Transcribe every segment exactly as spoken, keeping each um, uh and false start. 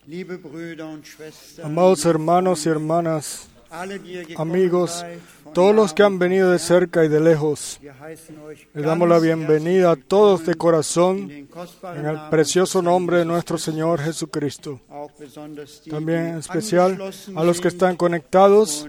Amados hermanos y hermanas, amigos, todos los que han venido de cerca y de lejos, les damos la bienvenida a todos de corazón en el precioso nombre de nuestro Señor Jesucristo. También en especial a los que están conectados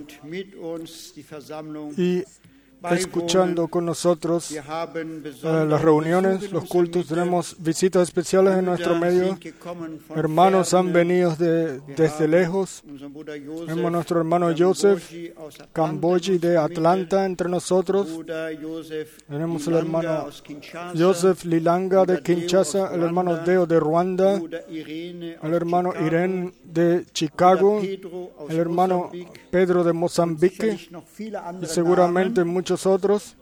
y escuchando con nosotros eh, las reuniones, los cultos. Tenemos visitas especiales en nuestro medio. Hermanos han venido de, desde lejos. Tenemos nuestro hermano Joseph Camboyi de Atlanta entre nosotros. Tenemos el hermano Joseph Lilanga de Kinshasa, el hermano Deo de Ruanda, el hermano Irene de Chicago, el hermano Pedro de Mozambique y seguramente muchos otros.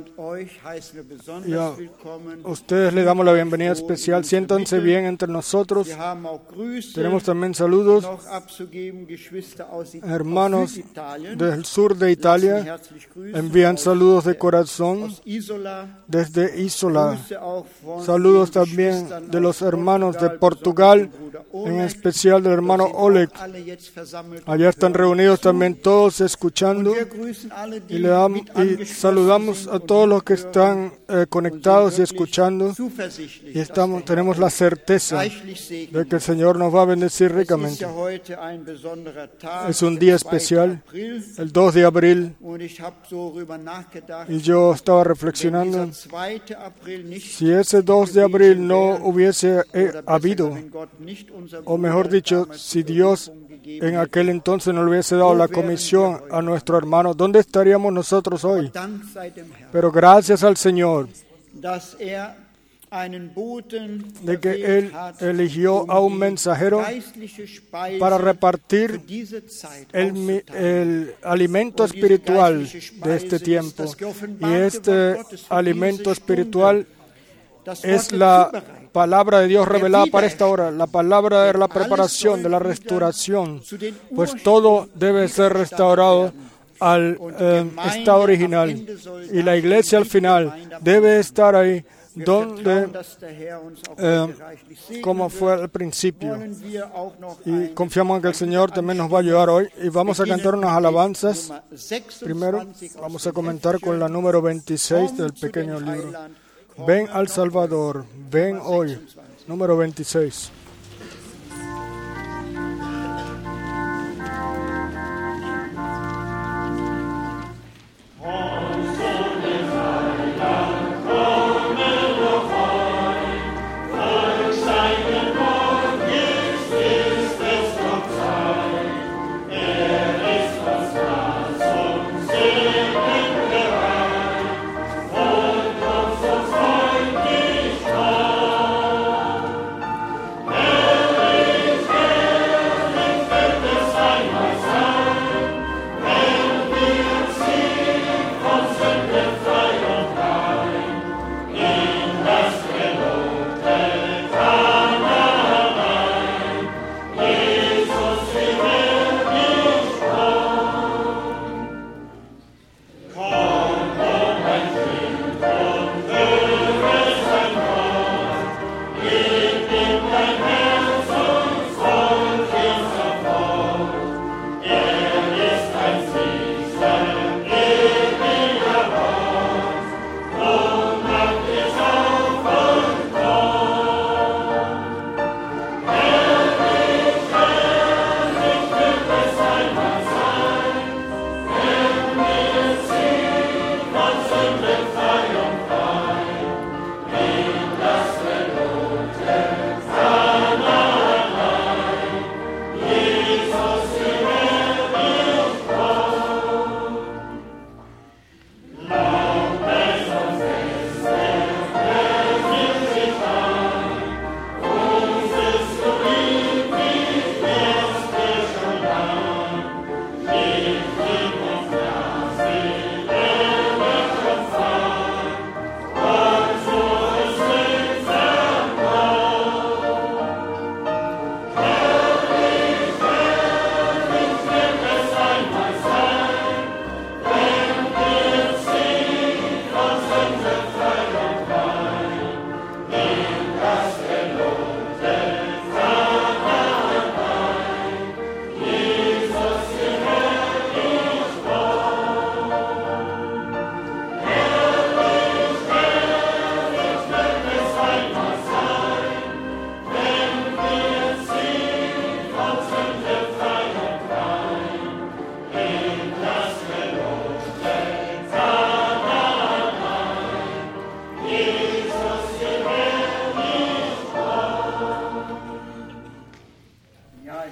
Y a ustedes les damos la bienvenida especial. Siéntanse bien entre nosotros. Tenemos también saludos. Hermanos del sur de Italia envían saludos de corazón desde Isola. Saludos también de los hermanos de Portugal, en especial del hermano Oleg. Allá están reunidos también todos escuchando. Y, le damos, y saludamos a todos los que están eh, conectados y escuchando, y estamos, tenemos la certeza de que el Señor nos va a bendecir ricamente. Es un día especial, el dos de abril, y yo estaba reflexionando, si ese dos de abril no hubiese eh, habido, o mejor dicho, si Dios en aquel entonces no le hubiese dado la comisión a nuestro hermano, ¿dónde estaríamos nosotros hoy? Pero gracias al Señor de que Él eligió a un mensajero para repartir el, el alimento espiritual de este tiempo. Y este alimento espiritual es la palabra de Dios revelada para esta hora, la palabra de la preparación, de la restauración, pues todo debe ser restaurado al eh, estado original, y la iglesia al final debe estar ahí donde eh, como fue al principio, y confiamos en que el Señor también nos va a ayudar hoy. Y vamos a cantar unas alabanzas. Primero vamos a comentar con la número veintiséis del pequeño libro. Ven al Salvador, ven hoy, número veintiséis. Hey!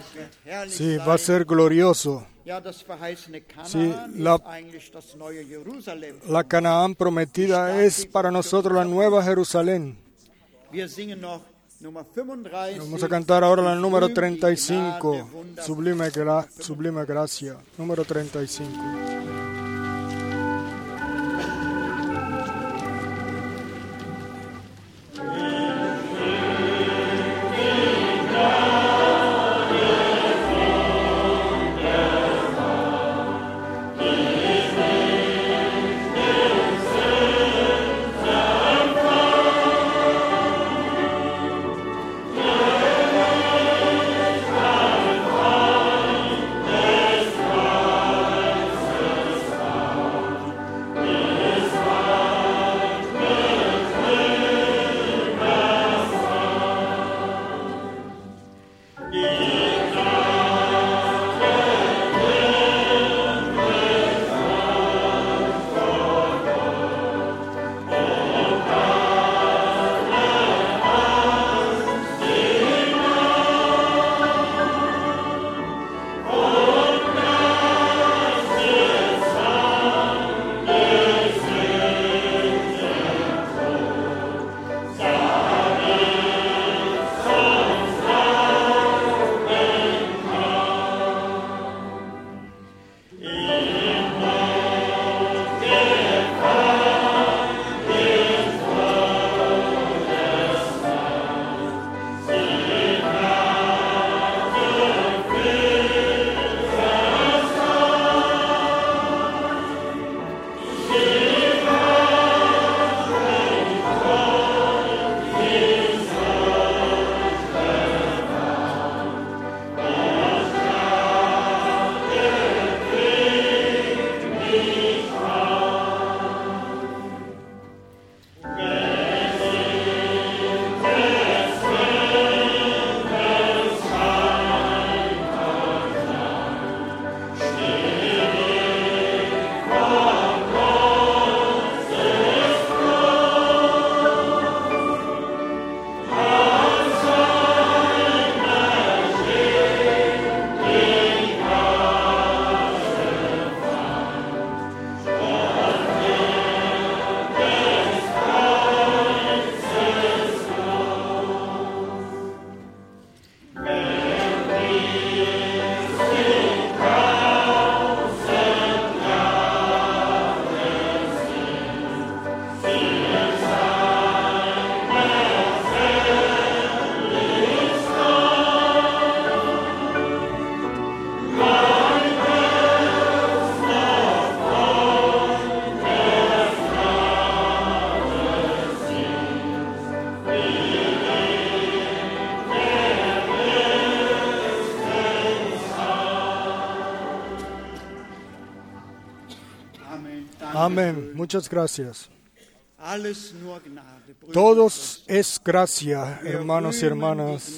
Sí, va a ser glorioso. Sí, la, la Canaán prometida es para nosotros la nueva Jerusalén. Vamos a cantar ahora la número treinta y cinco, Sublime, gra, Sublime Gracia, número treinta y cinco. Amén. Muchas gracias. Todos es gracia, hermanos y hermanas.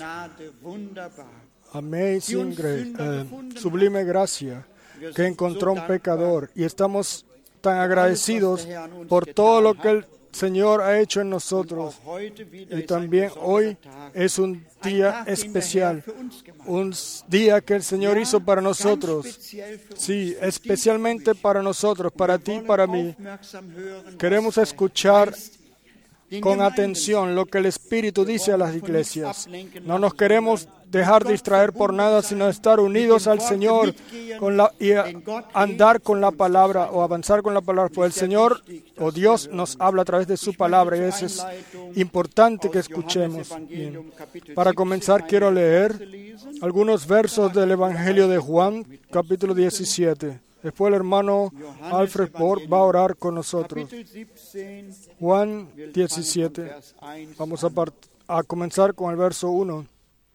Amazing grace, eh, sublime gracia que encontró un pecador. Y estamos tan agradecidos por todo lo que el Señor ha hecho en nosotros. Y también hoy es un día especial, un día que el Señor hizo para nosotros. Sí, especialmente para nosotros, para ti y para mí. Queremos escuchar con atención lo que el Espíritu dice a las iglesias. No nos queremos dejar distraer por nada, sino estar unidos al Señor con la, y andar con la palabra o avanzar con la palabra. Pues el Señor o Dios nos habla a través de su palabra y eso es importante que escuchemos. Bien. Para comenzar, quiero leer algunos versos del Evangelio de Juan, capítulo diecisiete. Después el hermano Alfred Bord va a orar con nosotros. Juan diecisiete. Vamos a, a comenzar con el verso uno.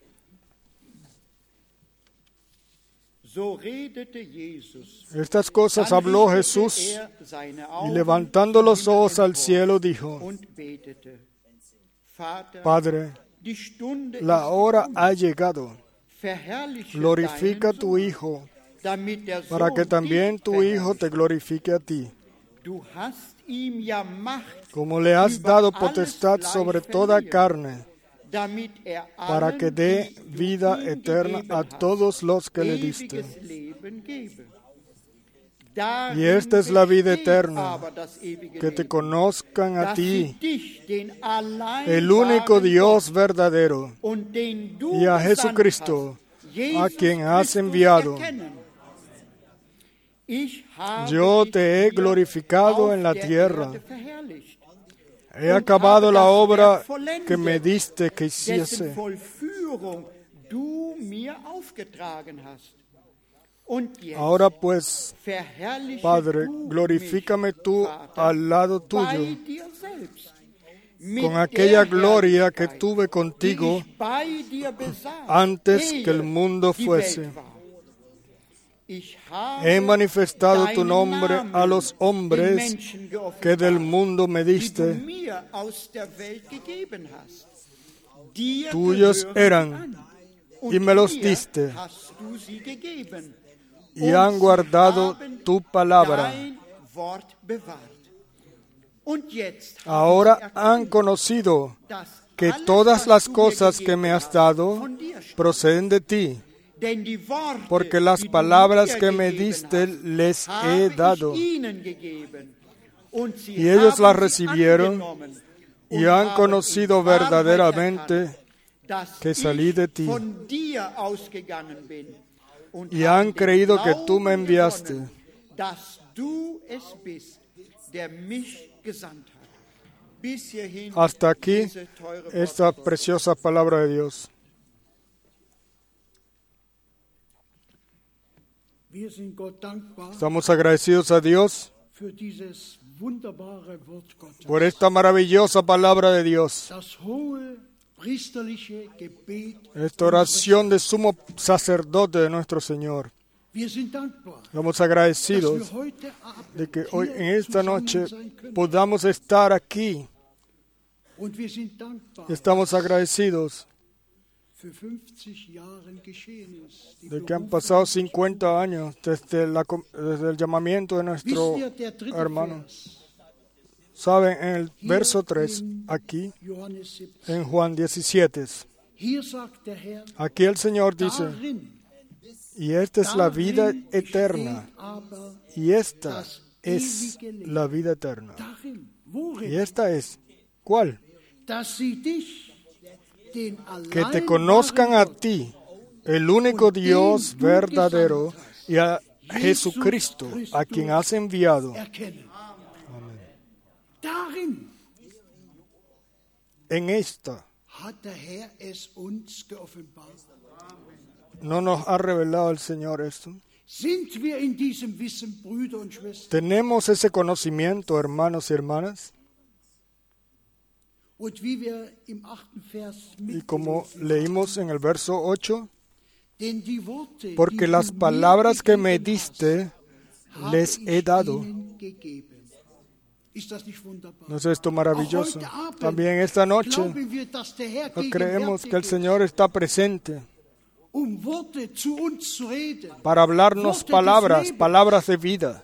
Estas cosas habló Jesús y levantando los ojos al cielo dijo: Padre, la hora ha llegado. Glorifica a tu Hijo, para que también tu Hijo te glorifique a ti. Como le has dado potestad sobre toda carne, para que dé vida eterna a todos los que le diste. Y esta es la vida eterna, que te conozcan a ti, el único Dios verdadero, y a Jesucristo, a quien has enviado. Yo te he glorificado en la tierra. He acabado la obra que me diste que hiciese. Ahora pues, Padre, glorifícame tú al lado tuyo, con aquella gloria que tuve contigo antes que el mundo fuese. He manifestado tu nombre a los hombres que del mundo me diste. Tuyos eran y me los diste, y han guardado tu palabra. Ahora han conocido que todas las cosas que me has dado proceden de ti, porque las palabras que me diste les he dado. Y ellos las recibieron y han conocido verdaderamente que salí de ti. Y han creído que tú me enviaste. Hasta aquí esta preciosa palabra de Dios. Estamos agradecidos a Dios por esta maravillosa palabra de Dios. Esta oración de sumo sacerdote de nuestro Señor. Estamos agradecidos de que hoy en esta noche podamos estar aquí. Estamos agradecidos de que han pasado cincuenta años desde, la, desde el llamamiento de nuestro hermano. Saben, en el verso tres, aquí, en Juan diecisiete, aquí el Señor dice, y esta es la vida eterna, y esta es la vida eterna. Y esta es, ¿cuál? Que te conozcan a ti, el único Dios verdadero, y a Jesucristo, a quien has enviado. Amén. En esta no nos ha revelado el Señor esto. ¿Tenemos ese conocimiento, hermanos y hermanas? Y como leímos en el verso ocho, porque las palabras que me diste les he dado. ¿No es esto maravilloso? También esta noche no creemos que el Señor está presente para hablarnos palabras, palabras de vida.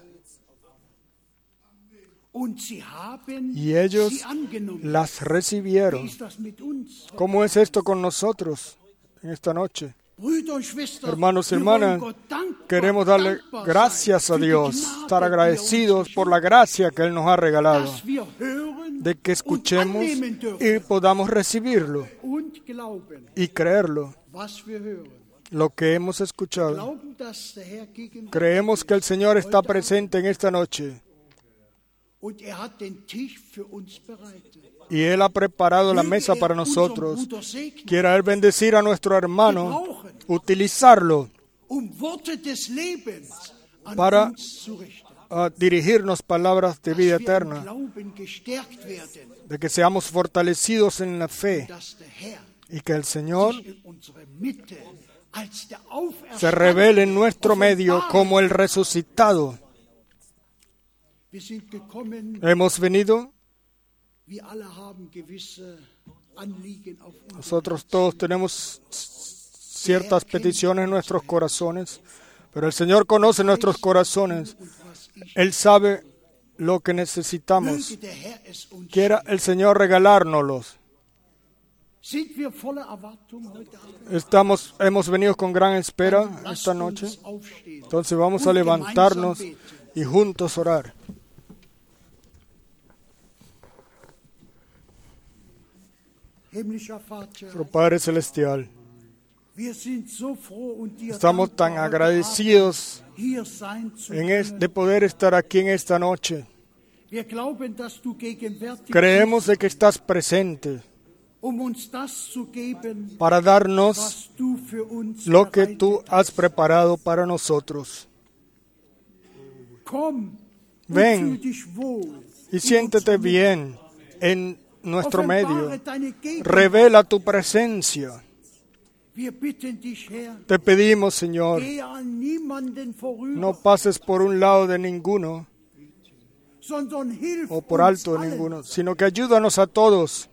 Y ellos las recibieron. ¿Cómo es esto con nosotros en esta noche? Hermanos y hermanas, queremos darle gracias a Dios, estar agradecidos por la gracia que Él nos ha regalado, de que escuchemos y podamos recibirlo y creerlo, lo que hemos escuchado. Creemos que el Señor está presente en esta noche. Y Él ha preparado la mesa para nosotros. Quiera Él bendecir a nuestro hermano, utilizarlo para uh, dirigirnos palabras de vida eterna, de que seamos fortalecidos en la fe y que el Señor se revele en nuestro medio como el resucitado. Hemos venido, nosotros todos tenemos ciertas peticiones en nuestros corazones, pero el Señor conoce nuestros corazones. Él sabe lo que necesitamos. Quiera el Señor regalárnoslos. Estamos, hemos venido con gran espera esta noche. Entonces vamos a levantarnos y juntos orar. Nuestro Padre Celestial, estamos tan agradecidos en es, de poder estar aquí en esta noche. Creemos de que estás presente para darnos lo que tú has preparado para nosotros. Ven y siéntete bien en nuestro medio. Revela tu presencia. Te pedimos, Señor, no pases por un lado de ninguno o por alto de ninguno, sino que ayúdanos a todos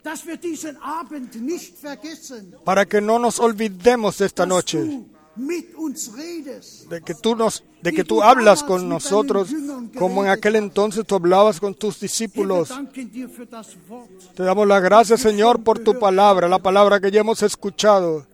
para que no nos olvidemos de esta noche, de que tú nos, de que tú hablas con nosotros como en aquel entonces tú hablabas con tus discípulos. Te damos las gracias, Señor, por tu palabra, la palabra que ya hemos escuchado,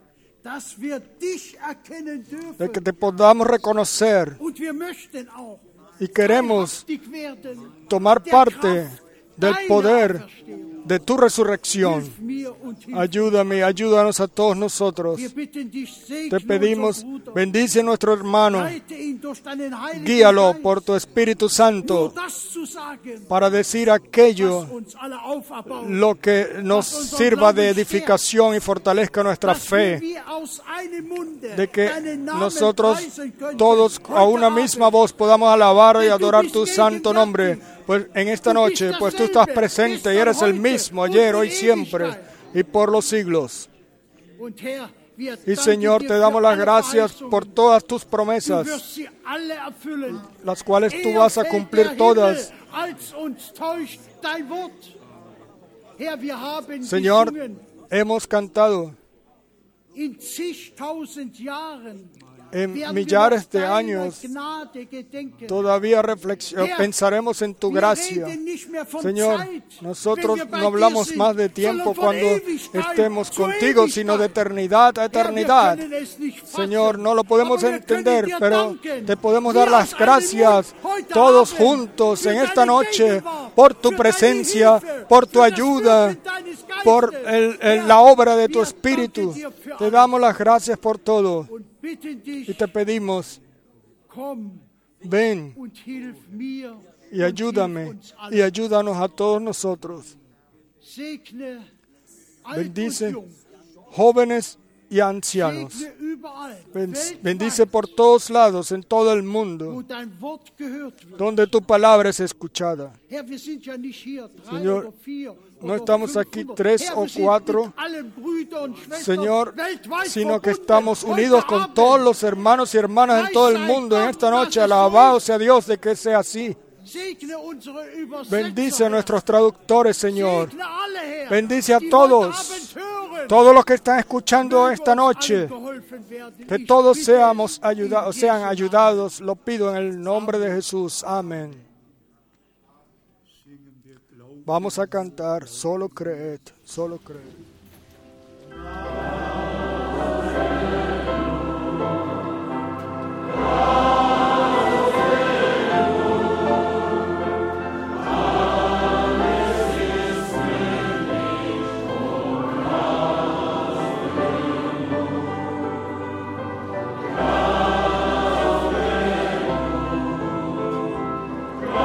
de que te podamos reconocer. Y queremos tomar parte del poder de tu resurrección. Ayúdame, ayúdanos a todos nosotros. Te pedimos, bendice a nuestro hermano. Guíalo por tu Espíritu Santo para decir aquello lo que nos sirva de edificación y fortalezca nuestra fe. De que nosotros todos a una misma voz podamos alabar y adorar tu santo nombre. Pues en esta noche, pues tú estás presente y eres el mismo ayer, hoy, siempre y por los siglos. Y Señor, te damos las gracias por todas tus promesas, las cuales tú vas a cumplir todas. Señor, hemos cantado en millares de años, todavía pensaremos en tu gracia. Señor, nosotros no hablamos más de tiempo cuando estemos contigo, sino de eternidad a eternidad. Señor, no lo podemos entender, pero te podemos dar las gracias todos juntos en esta noche por tu presencia, por tu ayuda, por el, el, la obra de tu Espíritu. Te damos las gracias por todo. Y te pedimos, ven y ayúdame y ayúdanos a todos nosotros. Bendice jóvenes y ancianos. Bendice por todos lados, en todo el mundo, donde tu palabra es escuchada. Señor, no estamos aquí tres o cuatro, Señor, sino que estamos unidos con todos los hermanos y hermanas en todo el mundo en esta noche. Alabado sea Dios de que sea así. Bendice a nuestros traductores, Señor. Bendice a todos, todos los que están escuchando esta noche. Que todos seamos ayudados, sean ayudados. Lo pido en el nombre de Jesús. Amén. Vamos a cantar, solo creed, solo creed.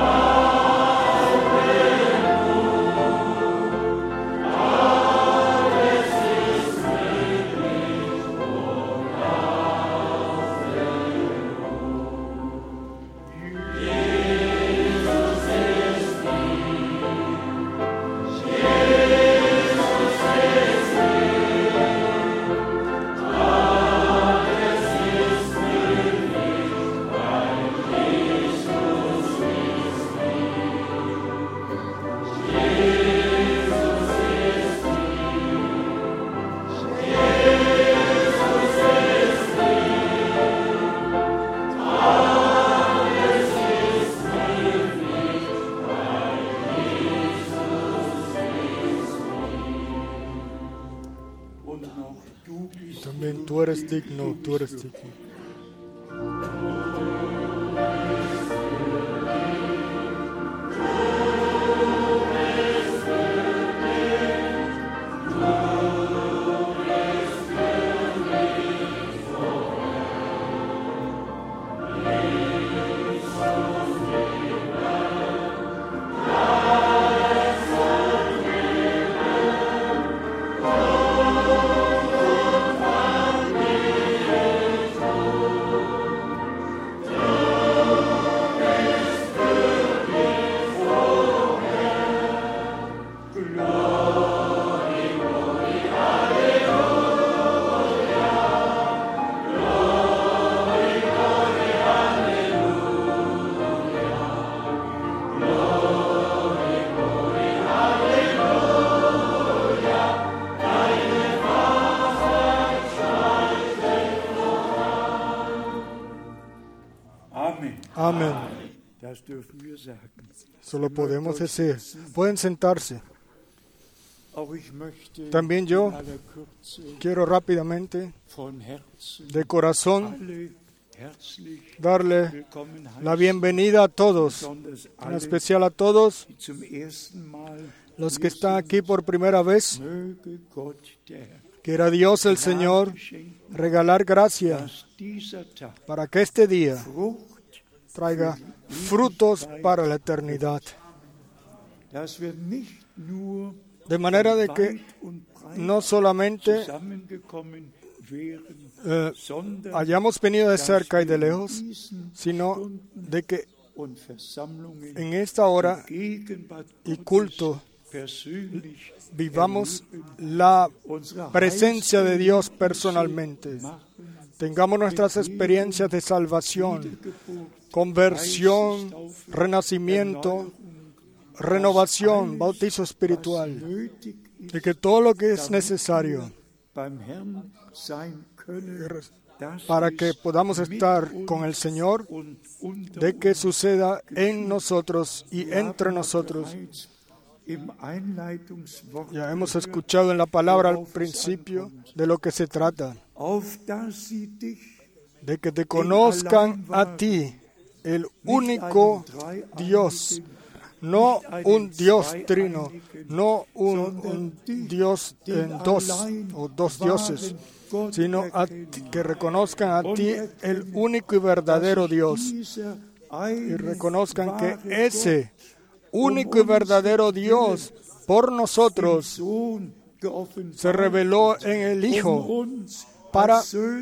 Amen. digno, tú eres digno. Amén. Solo podemos decir. Pueden sentarse. También yo quiero rápidamente, de corazón, darle la bienvenida a todos, en especial a todos los que están aquí por primera vez. Quiera Dios el Señor regalar gracia para que este día traiga frutos para la eternidad. De manera de que no solamente eh, hayamos venido de cerca y de lejos, sino de que en esta hora y culto vivamos la presencia de Dios personalmente. Tengamos nuestras experiencias de salvación, conversión, renacimiento, renovación, bautizo espiritual, de que todo lo que es necesario para que podamos estar con el Señor, de que suceda en nosotros y entre nosotros. Ya hemos escuchado en la palabra al principio de lo que se trata, de que te conozcan a ti, el único Dios, no un Dios trino, no un, un Dios en dos o dos dioses, sino a ti, que reconozcan a ti el único y verdadero Dios, y reconozcan que ese único y verdadero Dios por nosotros se reveló en el Hijo para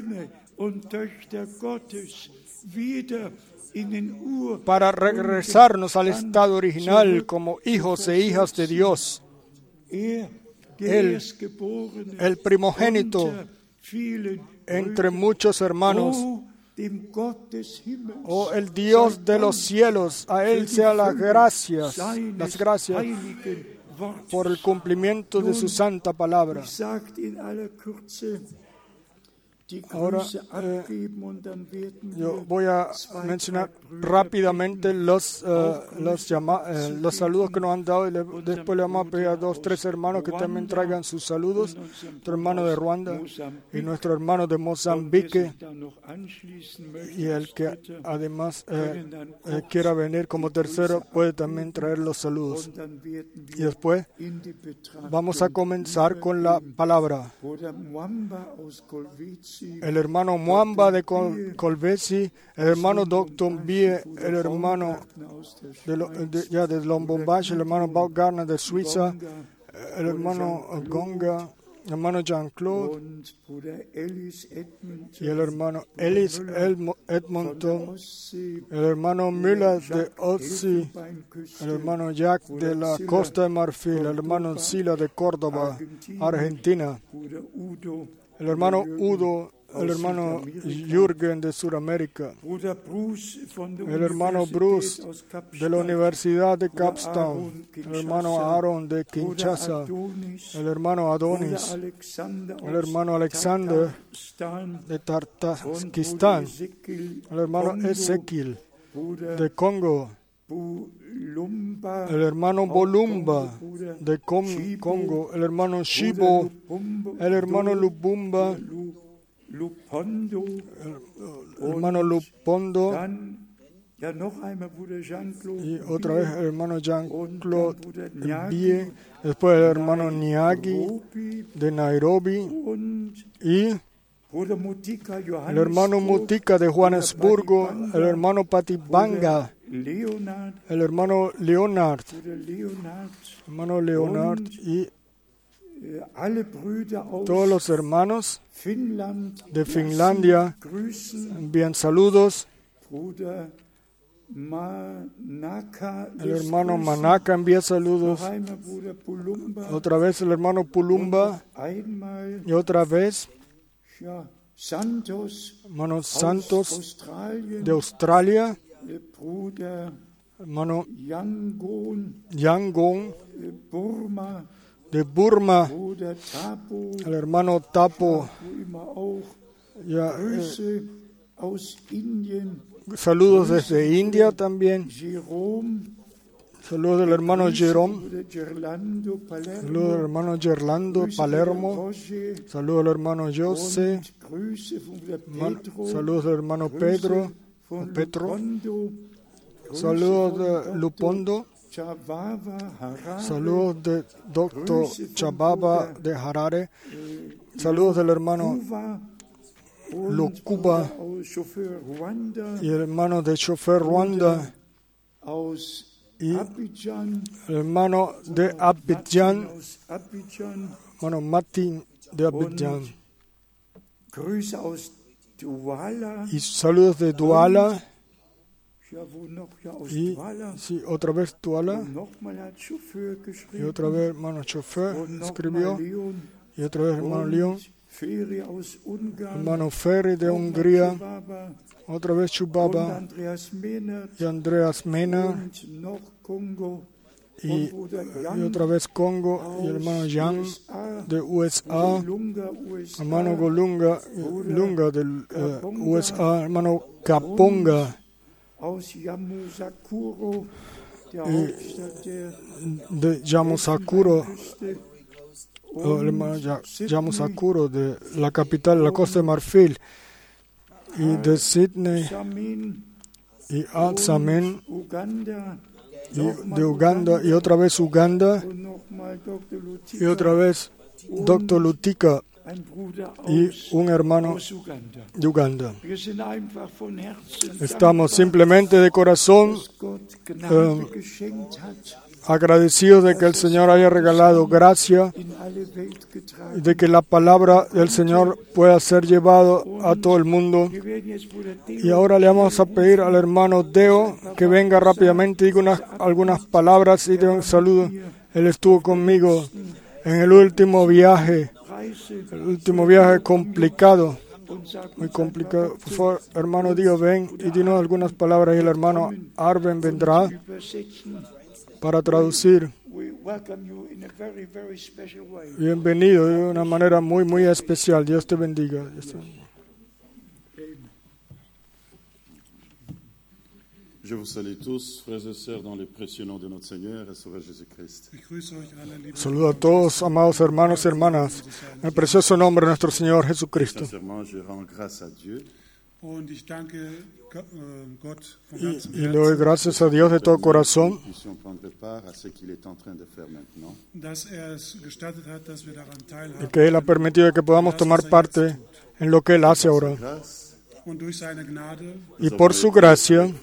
para regresarnos al estado original como hijos e hijas de Dios. Él, el primogénito entre muchos hermanos, oh el Dios de los cielos, a Él sea las gracias, las gracias por el cumplimiento de su santa palabra. Ahora eh, yo voy a mencionar rápidamente los, uh, los, llama, eh, los saludos que nos han dado y le, después le vamos a pedir a dos, tres hermanos que también traigan sus saludos. Nuestro hermano de Ruanda y nuestro hermano de Mozambique, y el que además eh, eh, quiera venir como tercero puede también traer los saludos. Y después vamos a comenzar con la palabra. El hermano Mwamba de Col- Colvesi, el hermano Doctor Mbie, el hermano de, lo, de, ya de Lubumbashi, el hermano Baumgartner de Suiza, el hermano Gonga, el hermano Jean-Claude y el hermano Ellis Edmonton, el hermano Müller de Otzi, el hermano Jack de la Costa de Marfil, el hermano Sila de Córdoba, Argentina, el hermano Udo, el hermano Jürgen de Sudamérica, el hermano Bruce de la Universidad de Capstown, el hermano Aaron de Kinshasa, el hermano Adonis, el hermano Alexander de Tartaskistán, el hermano Ezequiel de Congo, el hermano Bolumba de Congo, el hermano Shibo, el hermano Lubumba el hermano Lupondo, y otra vez el hermano Jean-Claude Bie, después el hermano Niagi de Nairobi, y el hermano Mutika de Johannesburgo, el hermano Patibanga, el hermano Leonard, hermano Leonard y todos los hermanos de Finlandia envían saludos. El hermano Manaka envía saludos. Otra vez el hermano Pulumba. Y otra vez hermano Santos de Australia. Hermano Yangon de Burma. El hermano Tapo. Ya, eh, saludos desde India también. Saludos del hermano Jerome. Saludos del hermano Gerlando Palermo. Saludos del hermano Jose. Saludos del hermano Pedro. Petro. Saludos de Lupondo. Saludos de doctor Chababa de Harare. Saludos del hermano Lokuba y el hermano de chofer Rwanda y el hermano de Abidjan, hermano Martin de Abidjan. Y saludos de Douala. Y sí, otra vez Douala. Y otra vez hermano chofer escribió. Y otra vez hermano León. Hermano Ferry de Hungría, otra vez Chubaba y Andreas Mena y, y otra vez Congo y el hermano Yang de U S A, hermano Golunga Lunga del uh, U S A, hermano Kaponga y de Yamoussoukro. Oh, el hermano Yamoussoukro de la capital de la Costa de Marfil y de Sydney y Atsamen y de Uganda y otra vez Uganda y otra vez doctor Lutika y un hermano de Uganda. Estamos simplemente de corazón um, agradecidos de que el Señor haya regalado gracia y de que la palabra del Señor pueda ser llevado a todo el mundo. Y ahora le vamos a pedir al hermano Deo que venga rápidamente y diga unas, algunas palabras y dé un saludo. Él estuvo conmigo en el último viaje, el último viaje complicado, muy complicado. Por favor, hermano Dio, ven y dinos algunas palabras y el hermano Arben vendrá para traducir. Bienvenido de una manera muy, muy especial. Dios te bendiga. Dios te bendiga. Je vous salue tous, frères et sœurs, dans le précieux nom de notre Seigneur et Sauveur Jésus-Christ. Saludo a todos, amados hermanos y hermanas, en el precioso nombre de nuestro Señor Jesucristo. Sincèrement, je rends grâce à Dieu. Y, y le doy gracias a Dios de todo corazón y que Él ha permitido que podamos tomar parte en lo que Él hace ahora. Y por su gracia,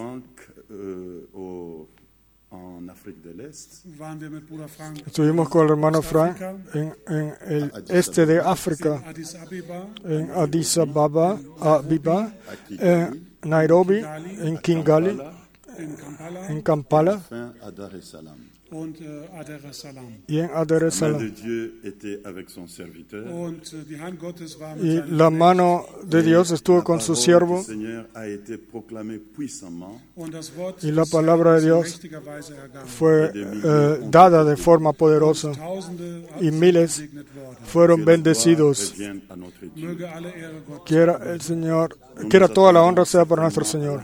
estuvimos con el hermano Frank en, en el este de África, en Addis Ababa, Ababa, en Nairobi, en Kigali, en Kampala y en Dar es Salaam. Y la mano de Dios estuvo con su siervo y la palabra de Dios fue eh, dada de forma poderosa y miles fueron bendecidos. Quiera el Señor, quiera toda la honra sea para nuestro Señor.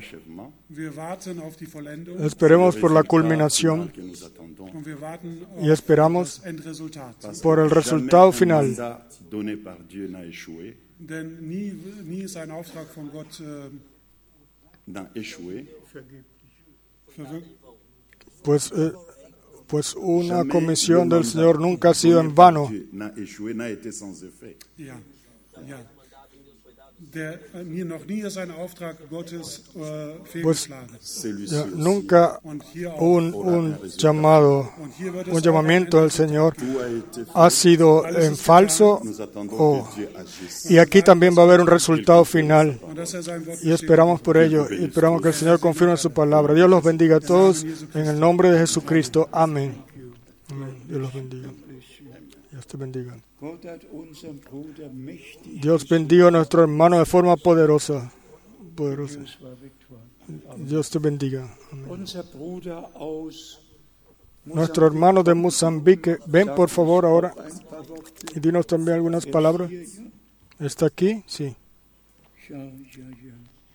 Esperemos por la culminación y esperamos por el resultado final. Denn nie, nie ist ein Auftrag von Gott äh, n'a échoué. Pues, eh, pues una comisión del Señor nunca ha sido en vano. N'a échoué, n'a été sans effet. Ja, ja. Der, äh, nie, noch nie ist ein Auftrag Gottes äh, fehlgeschlagen. Celui-ci Ya, aussi. nunca Und hier auch. un, un llamado, Und hier wird es un auch llamamiento am del Señor Tout a été fait. ha sido en falso, Nous attendons oh, que Dieu agisse. y aquí también va a haber un resultado final. und dass er sein Wort Y esperamos por ello, y esperamos que el Señor confirme su palabra. Dios los bendiga a todos en el nombre de Jesucristo. Amén. Amén. Dios los bendiga. Dios te bendiga. Gott hat unseren Bruder mächtig. Dios bendiga a nuestro hermano de forma poderosa. Poderosa. Das war Viktor. Dios te bendiga. Amén. Unser Bruder aus Nuestro hermano de Mozambique, ven por favor ahora ein paar Worte. y dinos también algunas palabras. Hier, ja? ¿Está aquí? Sí. Ja, ja, ja.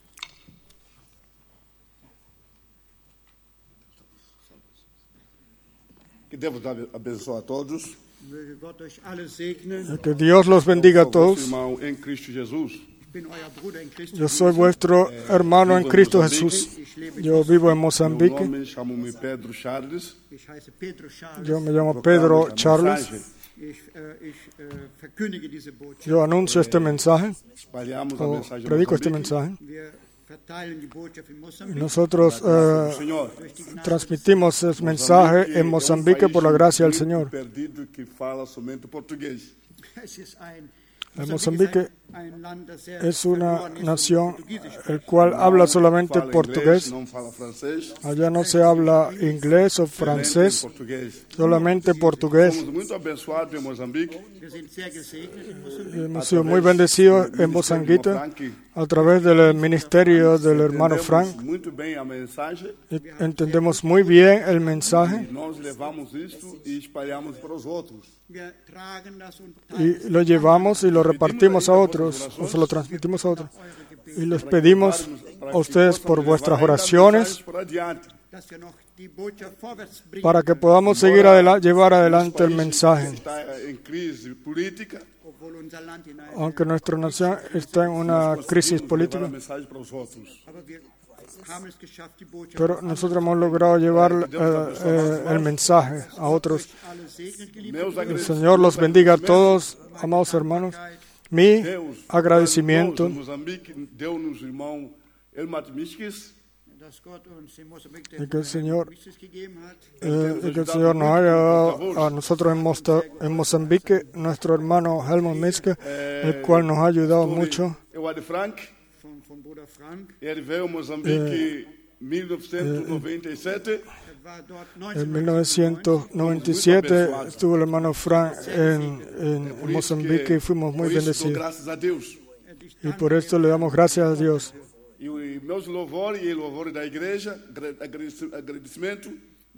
Que Deus abençoe a todos. Möge Gott euch alle segnen. Que Dios los bendiga a Vosso todos. irmão em Cristo Jesus. Ich bin euer Bruder in Christus. Yo soy vuestro hermano en Cristo Jesús. Yo vivo en Meu Mozambique. nome, chamo-me Pedro Charles. Ich heiße Pedro Charles. Yo me llamo Pedro Charles. Ich, äh, ich äh, verkündige diese Botschaft. Yo anuncio este mensaje Espalhamos a o mensagem de predico este Moçambique. mensaje. Wir verteilen die Botschaft in Y Mosambik. nosotros eh, Senhor, transmitimos el mensaje en Mozambique por la gracia del Señor. perdido que fala somente portugués. Es ist ein, En Mosambik Mozambique ist ein, ein Land, das sehr Es una verloren ist, nación und Portugiesisch spricht. el cual habla solamente Fala inglês, portugués. não fala francês. Allá no se habla inglés o somente francés, português. solamente portugués. Somos muito abençoados em Moçambique. Wir sind sehr gesegnet in Mosambik. Hemos sido muy bendecidos en Mozambique a través del ministerio del hermano Frank. Entendemos muito bem a mensagem. Y entendemos muy bien el mensaje Nós levamos isto e espalhamos para os outros. Wir tragen das und teilen y lo llevamos y lo repartimos a otros, o se lo transmitimos a otros. Y les pedimos a ustedes por vuestras oraciones Por adiante. dass wir noch die Botschaft vorwärts bringen. para que podamos seguir adela- llevar adelante el mensaje. Está em crise política. Obwohl unser Land in einer, Aunque nuestra nación está en una crisis Levar a política, mensagem para os outros. aber wir haben es geschafft, die Botschaft pero nosotros hemos logrado llevar eh, eh, el mensaje a otros. alle segnet, geliebte Meus El agradecimentos Señor los bendiga a todos, amados hermanos. Mi Deus, agradecimiento Moçambique deu-nos o irmão Elmat Miskis. dass Gott uns in Mosambik de que el Señor, Moses gegeben hat. eh, de que el Señor nos haya dado a nosotros en, Mosta- en Mozambique, nuestro hermano Helmut Miske, el cual nos ha ayudado mucho. Eu de Frank. Von, von Bruder Frank. Ele veio a Moçambique em mil novecentos e noventa e sete. Er war dort En mil novecientos noventa y siete estuvo el hermano Frank en, en Mozambique y fuimos muy Por isso, dou bendecidos. graças a Deus. Y por esto le damos gracias a Dios. E o meus louvores e louvores da igreja, agradec- agradecimento,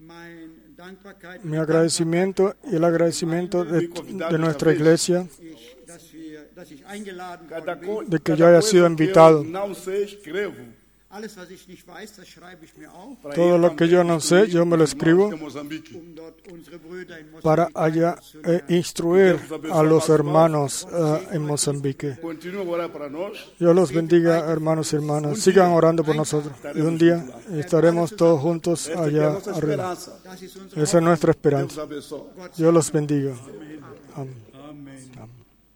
Mein Dankbarkeit, Mi agradecimiento y el agradecimiento de, de nuestra iglesia, ich, dass, wir, dass ich eingeladen cada, worden co bin. de que cada yo haya coisa sido que invitado. eu não sei, escrevo. Alles, was ich nicht weiß, das schreibe ich mir auf, Para Todo ir lo que yo no sé, yo me lo escribo de Moçambique. um dort unsere Brüder in Mosambik para allá eh, instruir a los hermanos eh, en Mozambique. Continua a orar para nós. Dios los bendiga, hermanos y hermanas. Sigan orando por nosotros. Y un día estaremos todos juntos Esta aqui é a allá nossa arriba. esperança. Das ist unsere Esa es nuestra Deus esperanza. abençoe. Dios los bendiga. Amén. Amen.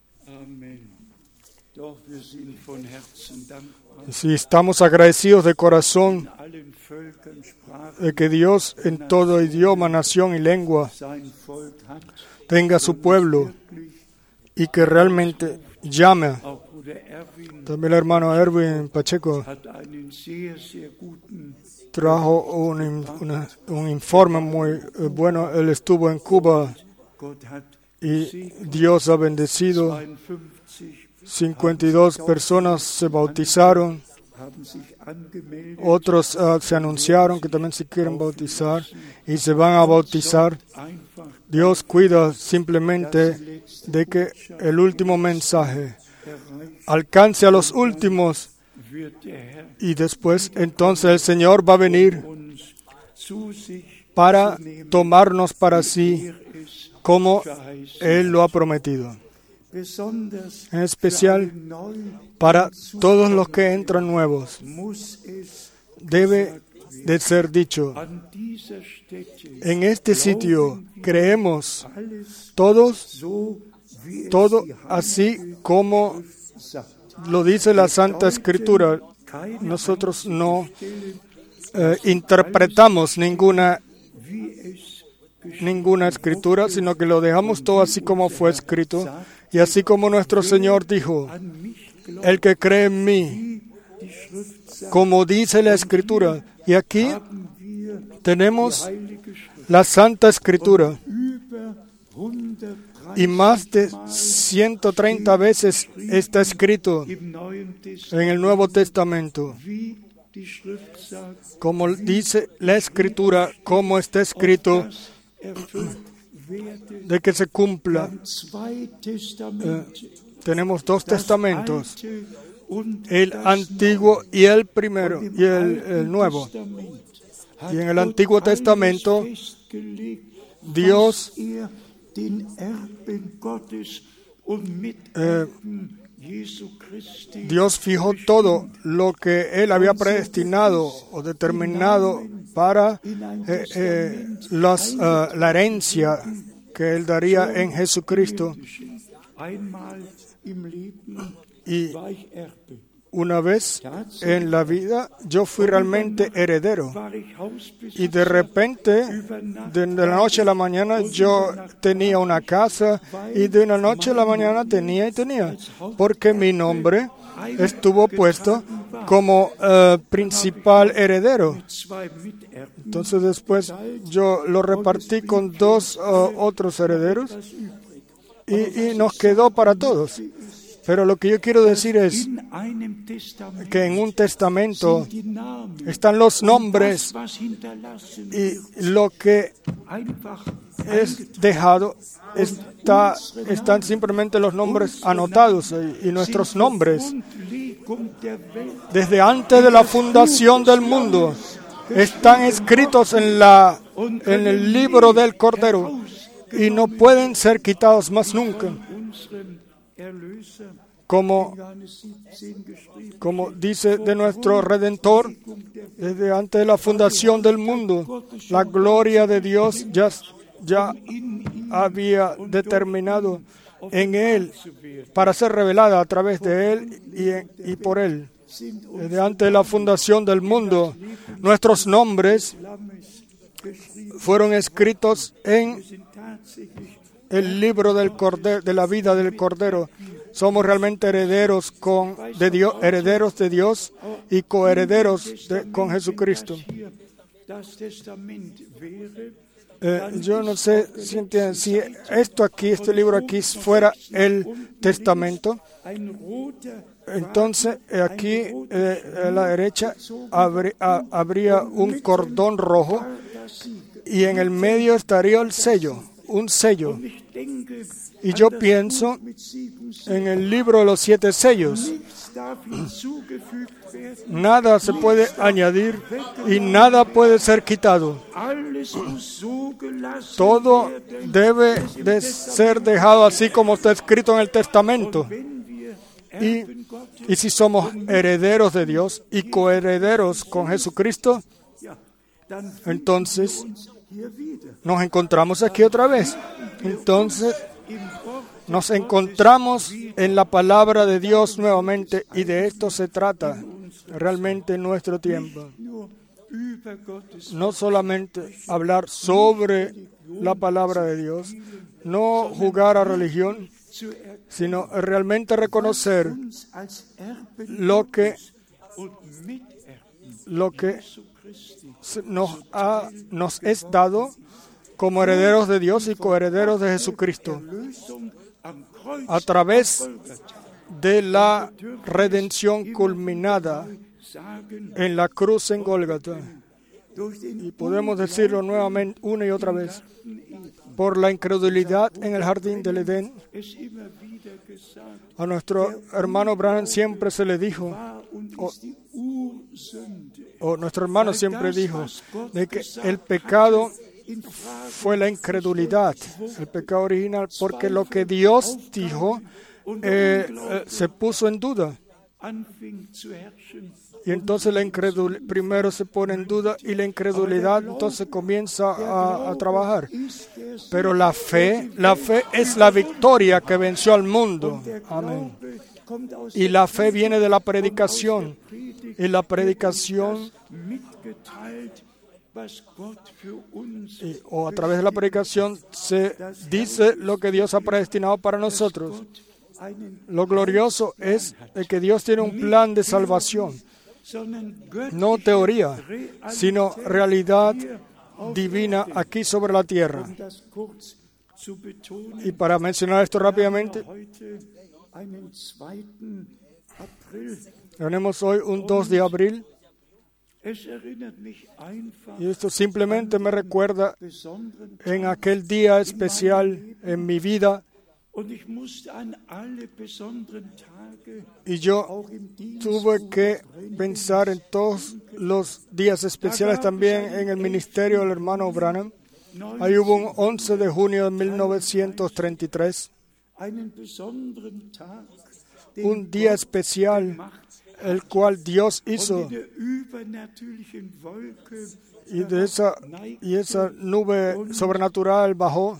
Amen. Doch wir sind von Herzen dankbar. Si estamos agradecidos de corazón Allen Völkern, Sprachen de que Dios en todo idioma, nación y lengua sein Volk hat. tenga su pueblo Wirklich y que realmente llame. auch Bruder Erwin También el hermano Erwin Pacheco hat einen sehr, sehr guten trajo un, in- una- un informe muy eh, bueno. Él estuvo en Cuba Gott hat y Dios ha bendecido. zweiundfünfzig cincuenta y dos personas se bautizaron. haben sich angemeldet. Otros ah, se anunciaron que también se quieren bautizar y se van a bautizar. Einfach Dios cuida simplemente de que el último mensaje erreicht alcance a los últimos wird der Herr y después entonces el Señor va a venir uns zu sich para nehmen, tomarnos para sí er es como verheißen. Él lo ha prometido. en especial para todos los que entran nuevos. Debe de ser dicho, en este sitio creemos todos, todo así como lo dice la Santa Escritura. Nosotros no eh, interpretamos ninguna ninguna escritura, sino que lo dejamos todo así como fue escrito. Y así como nuestro Señor dijo, el que cree en mí, como dice la Escritura. Y aquí tenemos la Santa Escritura. Y más de ciento treinta veces está escrito en el Nuevo Testamento, como dice la Escritura, como está escrito, de que se cumpla. Eh, tenemos dos testamentos, el Antiguo y el primero, y el, el Nuevo. Y en el Antiguo Testamento, Dios Eh, Dios fijó todo lo que Él había predestinado o determinado para eh, eh, las, uh, la herencia que Él daría en Jesucristo. Y una vez en la vida yo fui realmente heredero. Y de repente, de la noche a la mañana, yo tenía una casa y de una noche a la mañana tenía y tenía. Porque mi nombre estuvo puesto como uh, principal heredero. Entonces después yo lo repartí con dos uh, otros herederos y, y nos quedó para todos. Pero lo que yo quiero decir es que en un testamento están los nombres y lo que es dejado, está, están simplemente los nombres anotados y nuestros nombres desde antes de la fundación del mundo están escritos en, la, en el libro del Cordero y no pueden ser quitados más nunca. Como, como dice de nuestro Redentor, desde antes de la fundación del mundo, la gloria de Dios ya, ya había determinado en Él para ser revelada a través de Él y, en, y por Él. Desde antes de la fundación del mundo, nuestros nombres fueron escritos en el libro del Cordero, de la vida del Cordero. Somos realmente herederos con de Dios, herederos de Dios y coherederos de, con Jesucristo. Eh, yo no sé si entienden, si esto aquí, este libro aquí fuera el testamento, entonces aquí eh, a la derecha habría, habría un cordón rojo y en el medio estaría el sello, un sello. Y yo pienso en el libro de los siete sellos. Nada se puede añadir y nada puede ser quitado. Todo debe de ser dejado así como está escrito en el testamento. Y, y si somos herederos de Dios y coherederos con Jesucristo, entonces nos encontramos aquí otra vez. Entonces nos encontramos en la palabra de Dios nuevamente y de esto se trata realmente en nuestro tiempo. No solamente hablar sobre la palabra de Dios, no jugar a religión, sino realmente reconocer lo que, lo que nos, ha, nos es dado como herederos de Dios y coherederos de Jesucristo a través de la redención culminada en la cruz en Gólgota. Y podemos decirlo nuevamente una y otra vez. Por la incredulidad en el jardín del Edén, a nuestro hermano Branham siempre se le dijo, o, o nuestro hermano siempre dijo, de que el pecado fue la incredulidad, el pecado original, porque lo que Dios dijo eh, eh, se puso en duda. Y entonces la incredulidad primero se pone en duda y la incredulidad entonces comienza a, a trabajar. Pero la fe, la fe es la victoria que venció al mundo. Amén. Y la fe viene de la predicación. Y la predicación, y, o a través de la predicación, se dice lo que Dios ha predestinado para nosotros. Lo glorioso es de que Dios tiene un plan de salvación. No teoría, sino realidad divina aquí sobre la tierra. Y para mencionar esto rápidamente, tenemos hoy un dos de abril, y esto simplemente me recuerda en aquel día especial en mi vida. Y yo tuve que pensar en todos los días especiales también en el ministerio del hermano Branham. Ahí hubo un once de junio de mil novecientos treinta y tres, un día especial, el cual Dios hizo, y de esa, y esa nube sobrenatural bajó.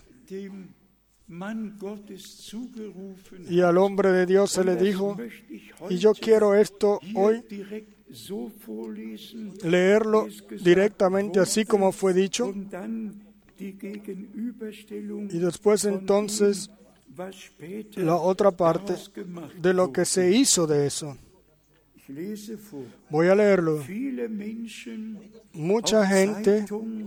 Y al hombre de Dios se le dijo, y yo quiero esto hoy, leerlo directamente así como fue dicho, y después entonces la otra parte de lo que se hizo de eso. Voy a leerlo. Mucha gente,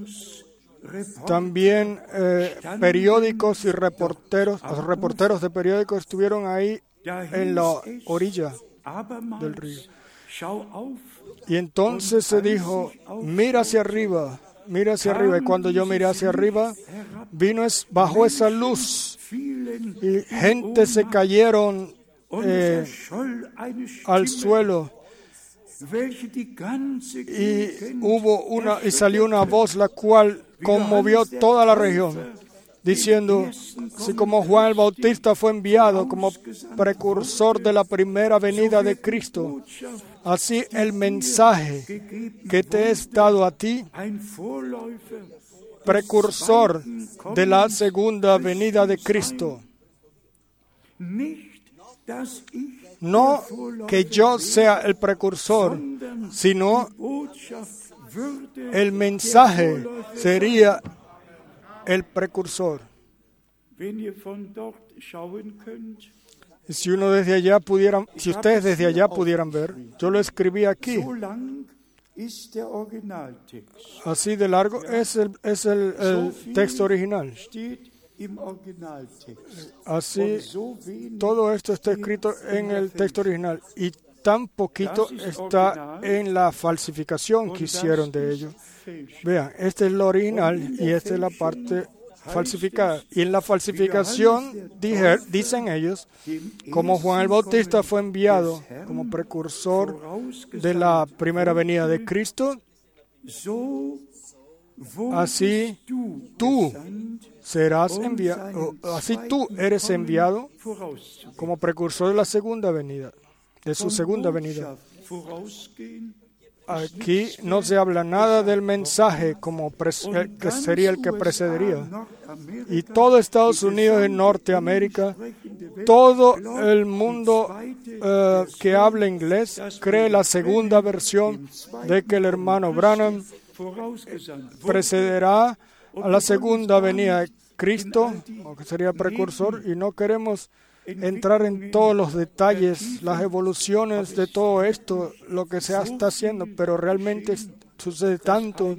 también eh, periódicos y reporteros, los reporteros de periódicos estuvieron ahí en la orilla del río. Y entonces se dijo, mira hacia arriba, mira hacia arriba. Y cuando yo miré hacia arriba, vino es, bajó esa luz y gente se cayeron eh, al suelo. Y hubo una y salió una voz la cual conmovió toda la región, diciendo, así como Juan el Bautista fue enviado como precursor de la primera venida de Cristo, así el mensaje que te es dado a ti, precursor de la segunda venida de Cristo. No que yo sea el precursor, sino el mensaje sería el precursor. Y si uno desde allá pudiera, si ustedes desde allá pudieran ver, yo lo escribí aquí. Así de largo es el, es el, el texto original. Así, todo esto está escrito en el texto original y tan poquito está en la falsificación que hicieron de ello. Vean, este es lo original y esta es la parte falsificada. Y en la falsificación dije, dicen ellos, como Juan el Bautista fue enviado como precursor de la primera venida de Cristo, así tú serás enviado, así tú eres enviado como precursor de la segunda venida, de su segunda venida. Aquí no se habla nada del mensaje como pres- que sería el que precedería. Y todo Estados Unidos y Norteamérica, todo el mundo uh, que habla inglés cree la segunda versión de que el hermano Branham precederá a la segunda venida de Cristo, o que sería precursor, y no queremos entrar en todos los detalles, las evoluciones de todo esto, lo que se está haciendo, pero realmente sucede tanto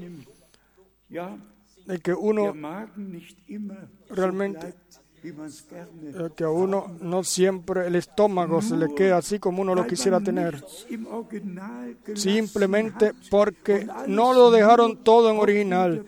de que uno realmente, que a uno no siempre el estómago se le queda así como uno lo quisiera tener, simplemente porque no lo dejaron todo en original,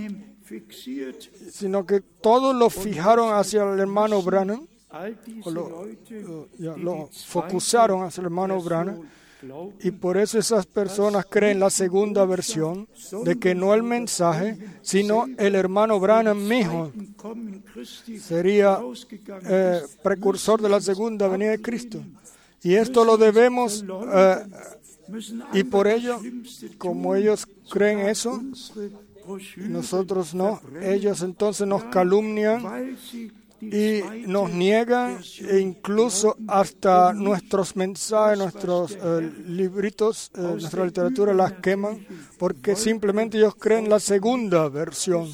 sino que todos lo fijaron hacia el hermano Branham, o lo, lo, ya, lo focusaron hacia el hermano Branham, Y por eso esas personas creen la segunda versión, de que no el mensaje, sino el hermano Branham mismo sería eh, precursor de la segunda venida de Cristo. Y esto lo debemos, eh, y por ello, como ellos creen eso, nosotros no, ellos entonces nos calumnian y nos niegan, e incluso hasta nuestros mensajes, nuestros eh, libritos, eh, nuestra literatura las queman, porque simplemente ellos creen la segunda versión.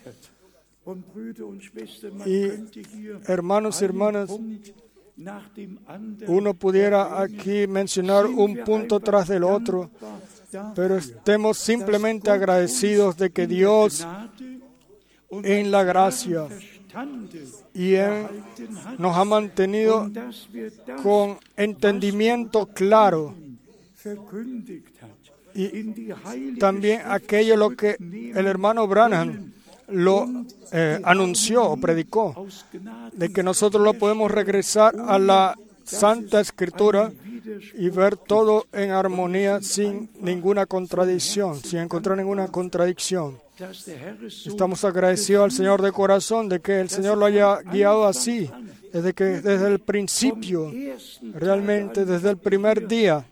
Y hermanos y hermanas, uno pudiera aquí mencionar un punto tras del otro, pero estemos simplemente agradecidos de que Dios, en la gracia y en, nos ha mantenido con entendimiento claro, y también aquello lo que el hermano Branham lo eh, anunció o predicó, de que nosotros lo podemos regresar a la Santa Escritura y ver todo en armonía sin ninguna contradicción, sin encontrar ninguna contradicción. Estamos agradecidos al Señor de corazón de que el Señor lo haya guiado así, desde que desde el principio, realmente desde el primer día.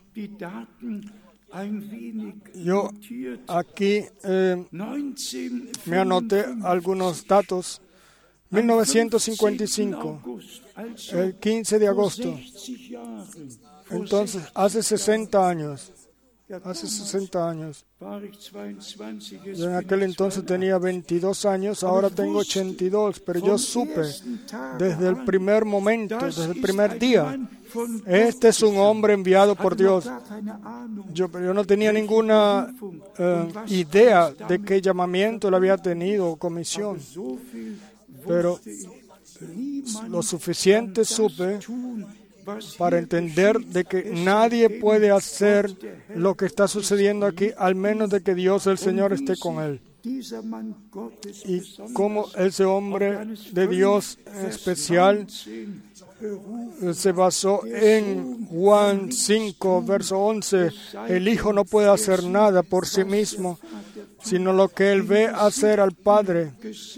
Yo aquí eh, me anoté algunos datos. mil novecientos cincuenta y cinco, el quince de agosto. Entonces, hace sesenta años. Hace sesenta años. Yo en aquel entonces tenía veintidós años, ahora tengo ochenta y dos, pero yo supe desde el primer momento, desde el primer día, este es un hombre enviado por Dios. Yo, yo no tenía ninguna uh, idea de qué llamamiento él había tenido o comisión, pero lo suficiente supe para entender de que nadie puede hacer lo que está sucediendo aquí, al menos de que Dios, el Señor, esté con él. Y como ese hombre de Dios especial se basó en Juan cinco, verso once, el Hijo no puede hacer nada por sí mismo, sino lo que él ve hacer al Padre,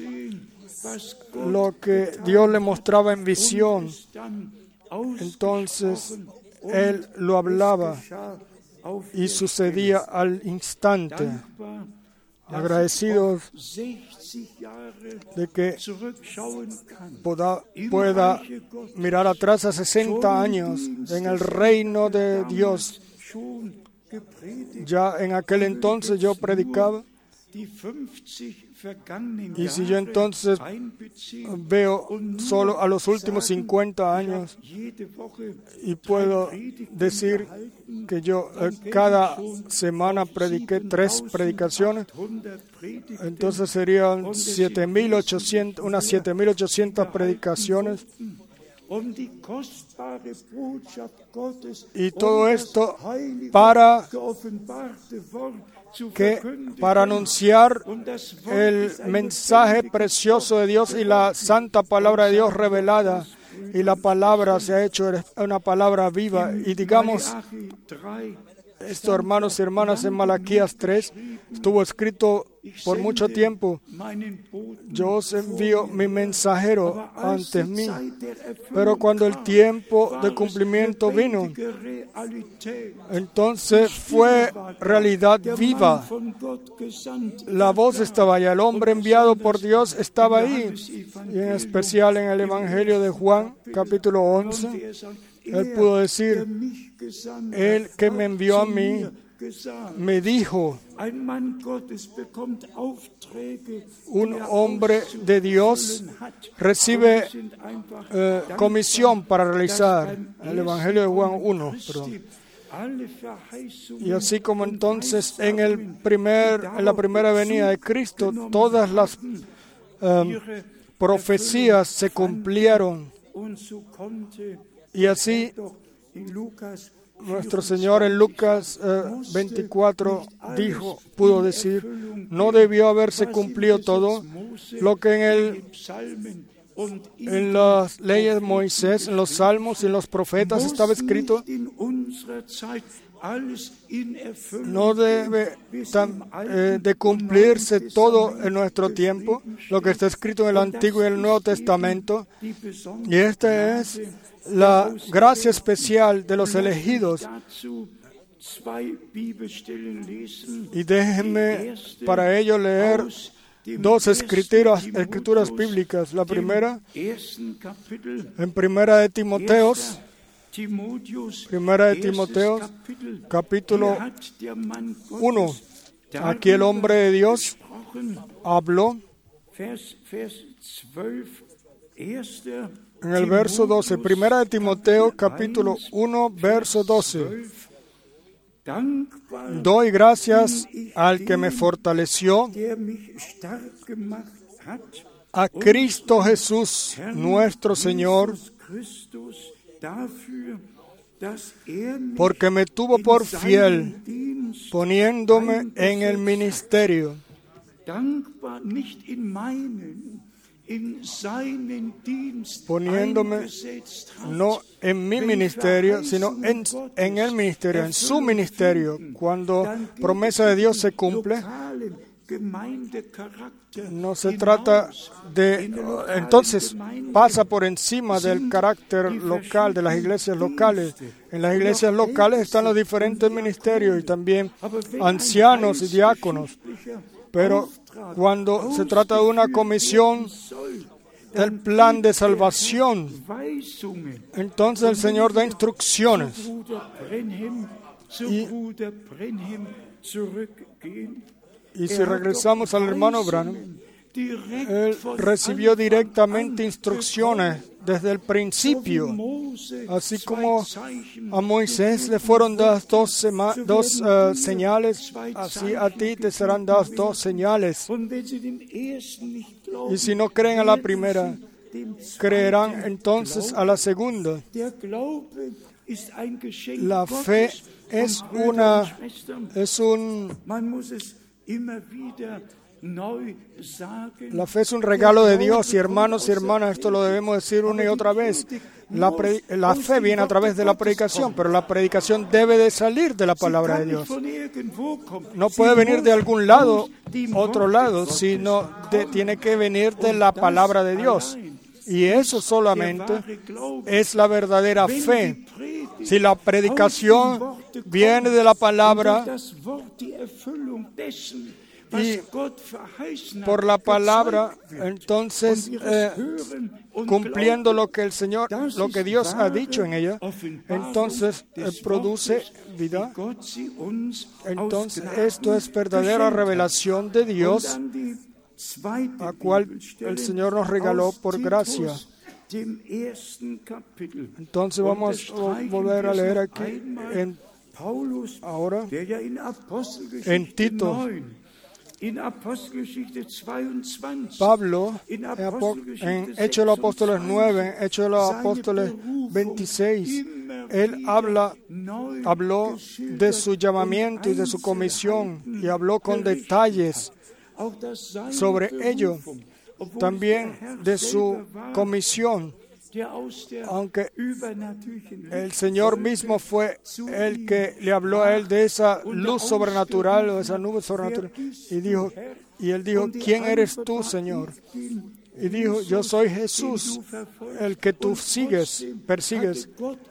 lo que Dios le mostraba en visión. Entonces, él lo hablaba y sucedía al instante. Agradecidos de que pueda, pueda mirar atrás a sesenta años en el reino de Dios. Ya en aquel entonces yo predicaba. Y si yo entonces veo solo a los últimos cincuenta años y puedo decir que yo eh, cada semana prediqué tres predicaciones, entonces serían siete mil ochocientas, unas siete mil ochocientas predicaciones. Y todo esto para que para anunciar el mensaje precioso de Dios y la santa palabra de Dios revelada, y la palabra se ha hecho una palabra viva. Y digamos esto, hermanos y hermanas, en Malaquías tres estuvo escrito por mucho tiempo: yo os envío mi mensajero ante mí. Pero cuando el tiempo de cumplimiento vino, entonces fue realidad viva. La voz estaba allá, el hombre enviado por Dios estaba ahí. Y en especial en el Evangelio de Juan, capítulo once, él pudo decir: él que me envió a mí me dijo. Un hombre de Dios recibe eh, comisión para realizar el Evangelio de Juan uno, perdón. Y así como entonces en el primer en la primera venida de Cristo todas las eh, profecías se cumplieron, y así nuestro Señor en Lucas eh, veinticuatro dijo, pudo decir: no debió haberse cumplido todo lo que en el en las leyes de Moisés, en los salmos y en los profetas estaba escrito. no debe tam, eh, de cumplirse todo en nuestro tiempo, lo que está escrito en el Antiguo y el Nuevo Testamento. Y esta es la gracia especial de los elegidos. Y déjenme para ello leer dos escrituras, escrituras bíblicas. La primera, en Primera de Timoteos, Primera de Timoteos, capítulo uno. Aquí el hombre de Dios habló en el verso doce. Primera de Timoteo, capítulo uno, verso doce. Doy gracias al que me fortaleció, a Cristo Jesús, nuestro Señor, porque me tuvo por fiel, poniéndome en el ministerio. Poniéndome no en mi ministerio, sino en, en el ministerio, en su ministerio. Cuando promesa de Dios se cumple, no se trata de... Entonces pasa por encima del carácter local, de las iglesias locales. En las iglesias locales están los diferentes ministerios y también ancianos y diáconos. Pero cuando se trata de una comisión del plan de salvación, entonces el Señor da instrucciones. Y, y si regresamos al hermano Branham, él recibió directamente instrucciones desde el principio, así como a Moisés le fueron dadas dos, sema, dos uh, señales, así a ti te serán dadas dos señales. Y si no creen a la primera, creerán entonces a la segunda. La fe es una, es un, la fe es un regalo de Dios, y hermanos y hermanas, esto lo debemos decir una y otra vez. La, pre, la fe viene a través de la predicación, pero la predicación debe de salir de la palabra de Dios. No puede venir de algún lado, otro lado, sino de, tiene que venir de la palabra de Dios. Y eso solamente es la verdadera fe. Si la predicación viene de la palabra y por la palabra, entonces eh, cumpliendo lo que el Señor, lo que Dios ha dicho en ella, entonces eh, produce vida. Entonces esto es verdadera revelación de Dios, a cual el Señor nos regaló por gracia. Entonces vamos a volver a leer aquí en, ahora en Tito. Pablo, en Hechos de los Apóstoles nueve, en Hechos de los Apóstoles veintiséis, él habla, habló de su llamamiento y de su comisión, y habló con detalles sobre ello, también de su comisión, aunque el Señor mismo fue el que le habló a él de esa luz sobrenatural o de esa nube sobrenatural, y dijo, y él dijo, ¿quién eres tú, Señor? Y dijo, yo soy Jesús, el que tú sigues, persigues.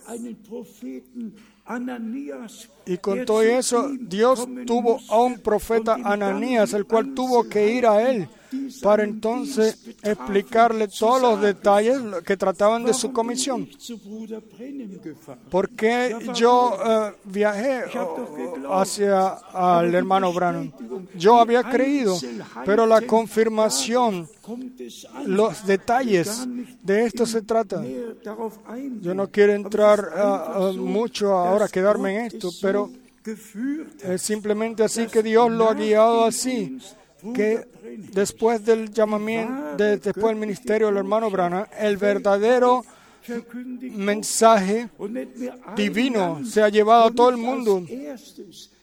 Y con todo eso, Dios tuvo a un profeta Ananías, el cual tuvo que ir a él para entonces explicarle todos los detalles que trataban de su comisión. ¿Por qué yo uh, viajé hacia al hermano Branham? Yo había creído, pero la confirmación, los detalles, de esto se trata. Yo no quiero entrar uh, uh, mucho ahora, quedarme en esto, pero es simplemente así que Dios lo ha guiado así, que después del llamamiento, de, después del ministerio del hermano Branham, el verdadero mensaje divino se ha llevado a todo el mundo.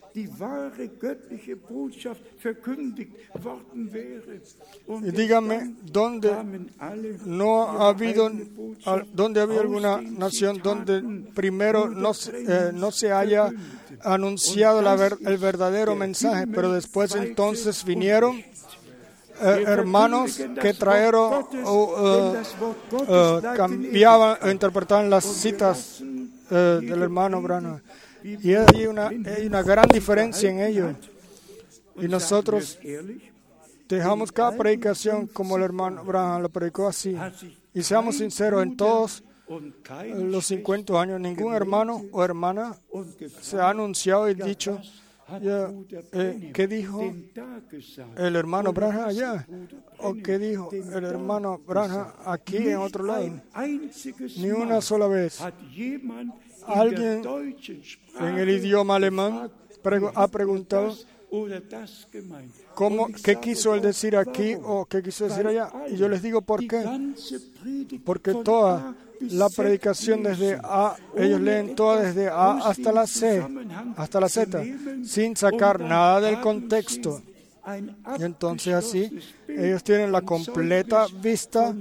Y dígame, ¿dónde no ha habido, dónde ha habido alguna nación donde primero no, eh, no se haya anunciado la ver, el verdadero mensaje, pero después entonces vinieron eh, hermanos que trajeron o uh, uh, cambiaban o interpretaban las citas uh, del hermano Branham? Y hay una, hay una gran diferencia en ello. Y nosotros dejamos cada predicación como el hermano Branham lo predicó así. Y seamos sinceros, en todos los cincuenta años, ningún hermano o hermana se ha anunciado y dicho, ya, eh, ¿qué dijo el hermano Branham allá? ¿O qué dijo el hermano Branham aquí en otro lado? Ni una sola vez. Alguien en el idioma alemán ha preguntado ¿cómo, ¿qué quiso él decir aquí o qué quiso decir allá? Y yo les digo ¿por qué? Porque toda la predicación desde A, ellos leen toda desde A hasta la C, hasta la Z, sin sacar nada del contexto. Y entonces así, ellos tienen la completa vista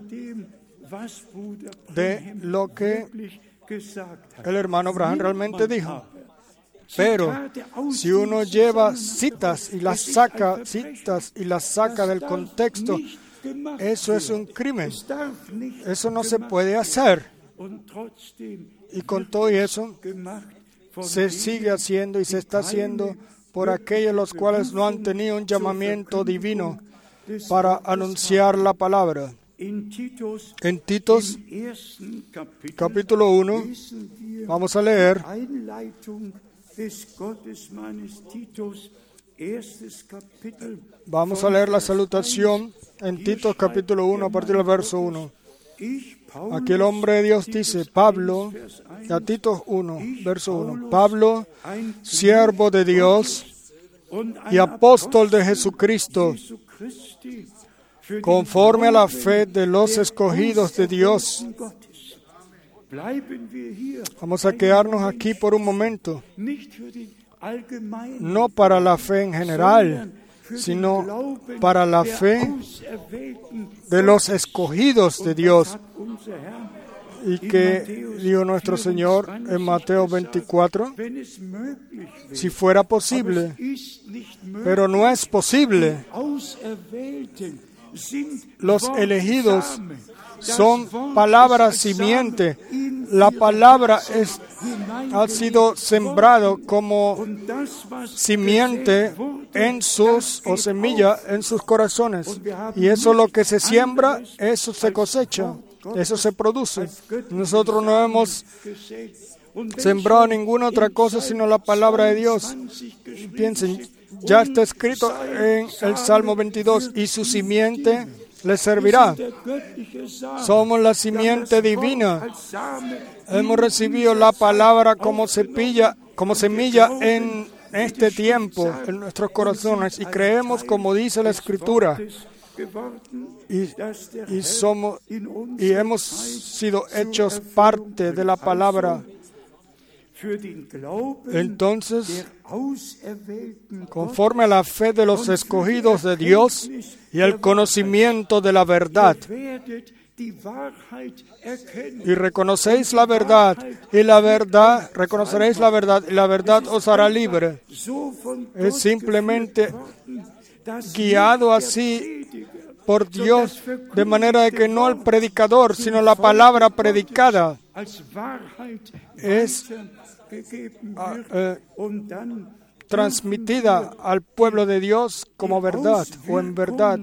de lo que el hermano Branham realmente dijo. Pero si uno lleva citas y las saca, citas y las saca del contexto, eso es un crimen. Eso no se puede hacer. Y con todo eso, se sigue haciendo y se está haciendo por aquellos los cuales no han tenido un llamamiento divino para anunciar la palabra. En Titos, capítulo uno, vamos a leer Vamos a leer la salutación en Titos capítulo uno a partir del verso uno. Aquí el hombre de Dios dice, Pablo, a Titos uno, verso uno, Pablo, siervo de Dios y apóstol de Jesucristo, conforme a la fe de los escogidos de Dios. Vamos a quedarnos aquí por un momento, no para la fe en general, sino para la fe de los escogidos de Dios. Y que dijo nuestro Señor en Mateo veinticuatro, si fuera posible, pero no es posible. Los elegidos son palabra simiente. La palabra es, ha sido sembrado como simiente en sus, o semilla en sus corazones. Y eso lo que se siembra, eso se cosecha, eso se produce. Nosotros no hemos sembrado ninguna otra cosa sino la palabra de Dios. Piensen, ya está escrito en el Salmo veintidós, y su simiente le servirá. Somos la simiente divina. Hemos recibido la palabra como semilla, como semilla en este tiempo, en nuestros corazones, y creemos como dice la Escritura. Y, y, somos, y hemos sido hechos parte de la palabra. Entonces, conforme a la fe de los escogidos de Dios y el conocimiento de la verdad, y reconocéis la verdad, y la verdad, reconoceréis la verdad, y la verdad os hará libre. Es simplemente guiado así por Dios, de manera de que no el predicador, sino la palabra predicada es uh, eh, transmitida al pueblo de Dios como verdad o en verdad.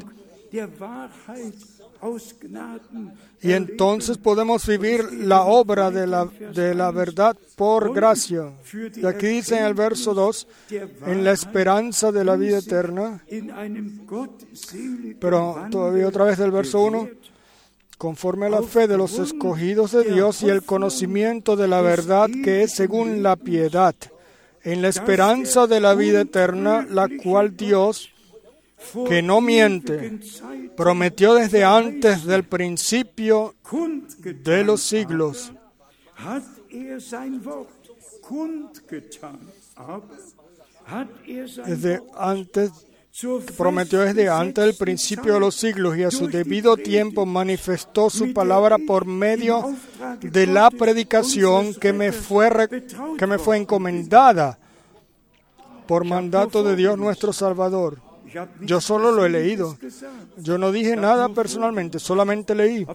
Y entonces podemos vivir la obra de la, de la verdad por gracia. Y aquí dice en el verso dos, en la esperanza de la vida eterna, pero todavía otra vez del verso uno, conforme a la fe de los escogidos de Dios y el conocimiento de la verdad que es según la piedad, en la esperanza de la vida eterna, la cual Dios, que no miente, prometió desde antes del principio de los siglos. desde antes, prometió desde antes del principio de los siglos, y a su debido tiempo manifestó su palabra por medio de la predicación que me fue, que me fue encomendada por mandato de Dios nuestro Salvador. Yo solo lo he leído. Yo no dije nada personalmente, solamente leí.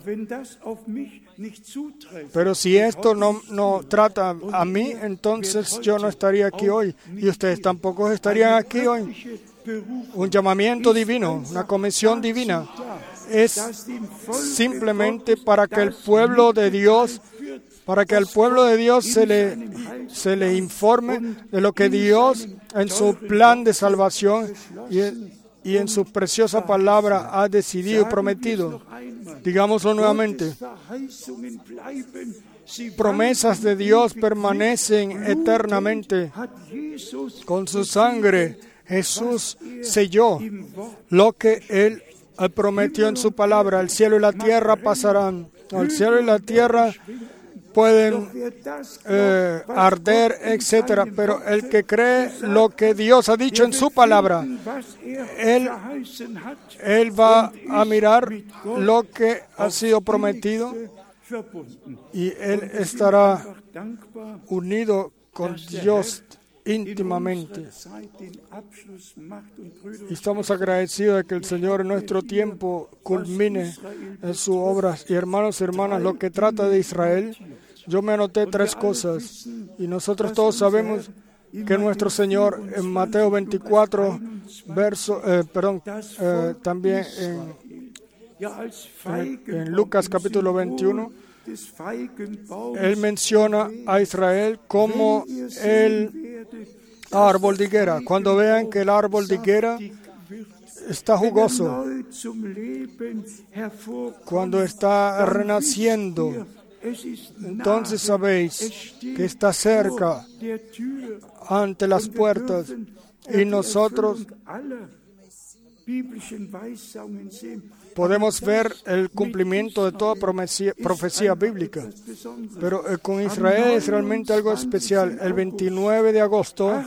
Pero si esto no, no trata a mí, entonces yo no estaría aquí hoy, y ustedes tampoco estarían aquí hoy. Un llamamiento divino, una comisión divina, es simplemente para que el pueblo de Dios, para que al pueblo de Dios se le, se le informe de lo que Dios en su plan de salvación y, y en su preciosa palabra ha decidido y prometido. Digámoslo nuevamente. Promesas de Dios permanecen eternamente. Con su sangre Jesús selló lo que Él prometió en su palabra. El cielo y la tierra pasarán. No, el cielo y la tierra pueden eh, arder, etcétera. Pero el que cree lo que Dios ha dicho en su palabra, Él, él va a mirar lo que ha sido prometido y Él estará unido con Dios íntimamente. Y estamos agradecidos de que el Señor en nuestro tiempo culmine en sus obras. Y hermanos y hermanas, lo que trata de Israel, yo me anoté tres cosas. Y nosotros todos sabemos que nuestro Señor en Mateo veinticuatro, verso, eh, perdón, eh, también en, en, en Lucas capítulo veintiuno, Él menciona a Israel como el árbol de higuera. Cuando vean que el árbol de higuera está jugoso, cuando está renaciendo, entonces sabéis que está cerca, ante las puertas, y nosotros podemos ver el cumplimiento de toda profecía, profecía bíblica. Pero eh, con Israel es realmente algo especial. El veintinueve de agosto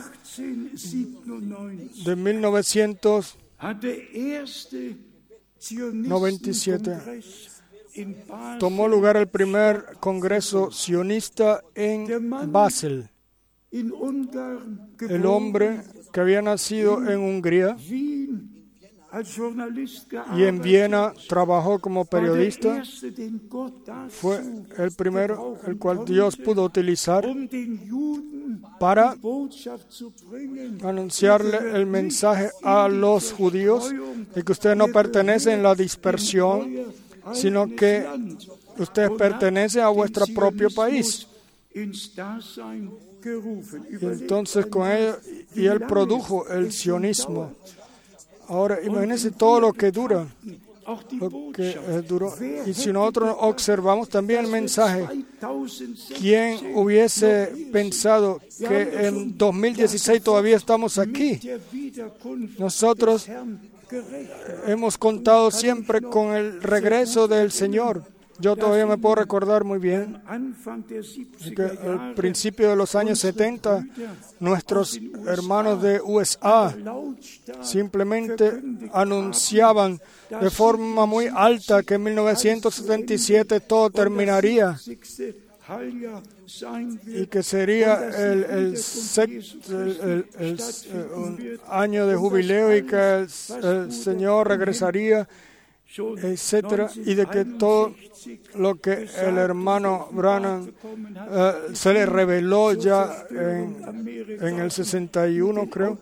de mil novecientos noventa y siete tomó lugar el primer congreso sionista en Basel. El hombre que había nacido en Hungría y en Viena trabajó como periodista, fue el primero el cual Dios pudo utilizar para anunciarle el mensaje a los judíos de que ustedes no pertenecen a la dispersión, sino que ustedes pertenecen a vuestro propio país. Y entonces con ello, y él produjo el sionismo. Ahora, imagínense todo lo que dura, lo que eh, duró. Y si nosotros observamos también el mensaje, ¿quién hubiese pensado que en dos mil dieciséis todavía estamos aquí? Nosotros hemos contado siempre con el regreso del Señor. Yo todavía me puedo recordar muy bien que al principio de los años setenta, nuestros hermanos de U S A simplemente anunciaban de forma muy alta que en mil novecientos setenta y siete todo terminaría y que sería el, el, sexto, el, el, el, el un año de jubileo y que el, el Señor regresaría, etcétera, y de que todo lo que el hermano Branham uh, se le reveló ya en, en el sesenta y uno, creo,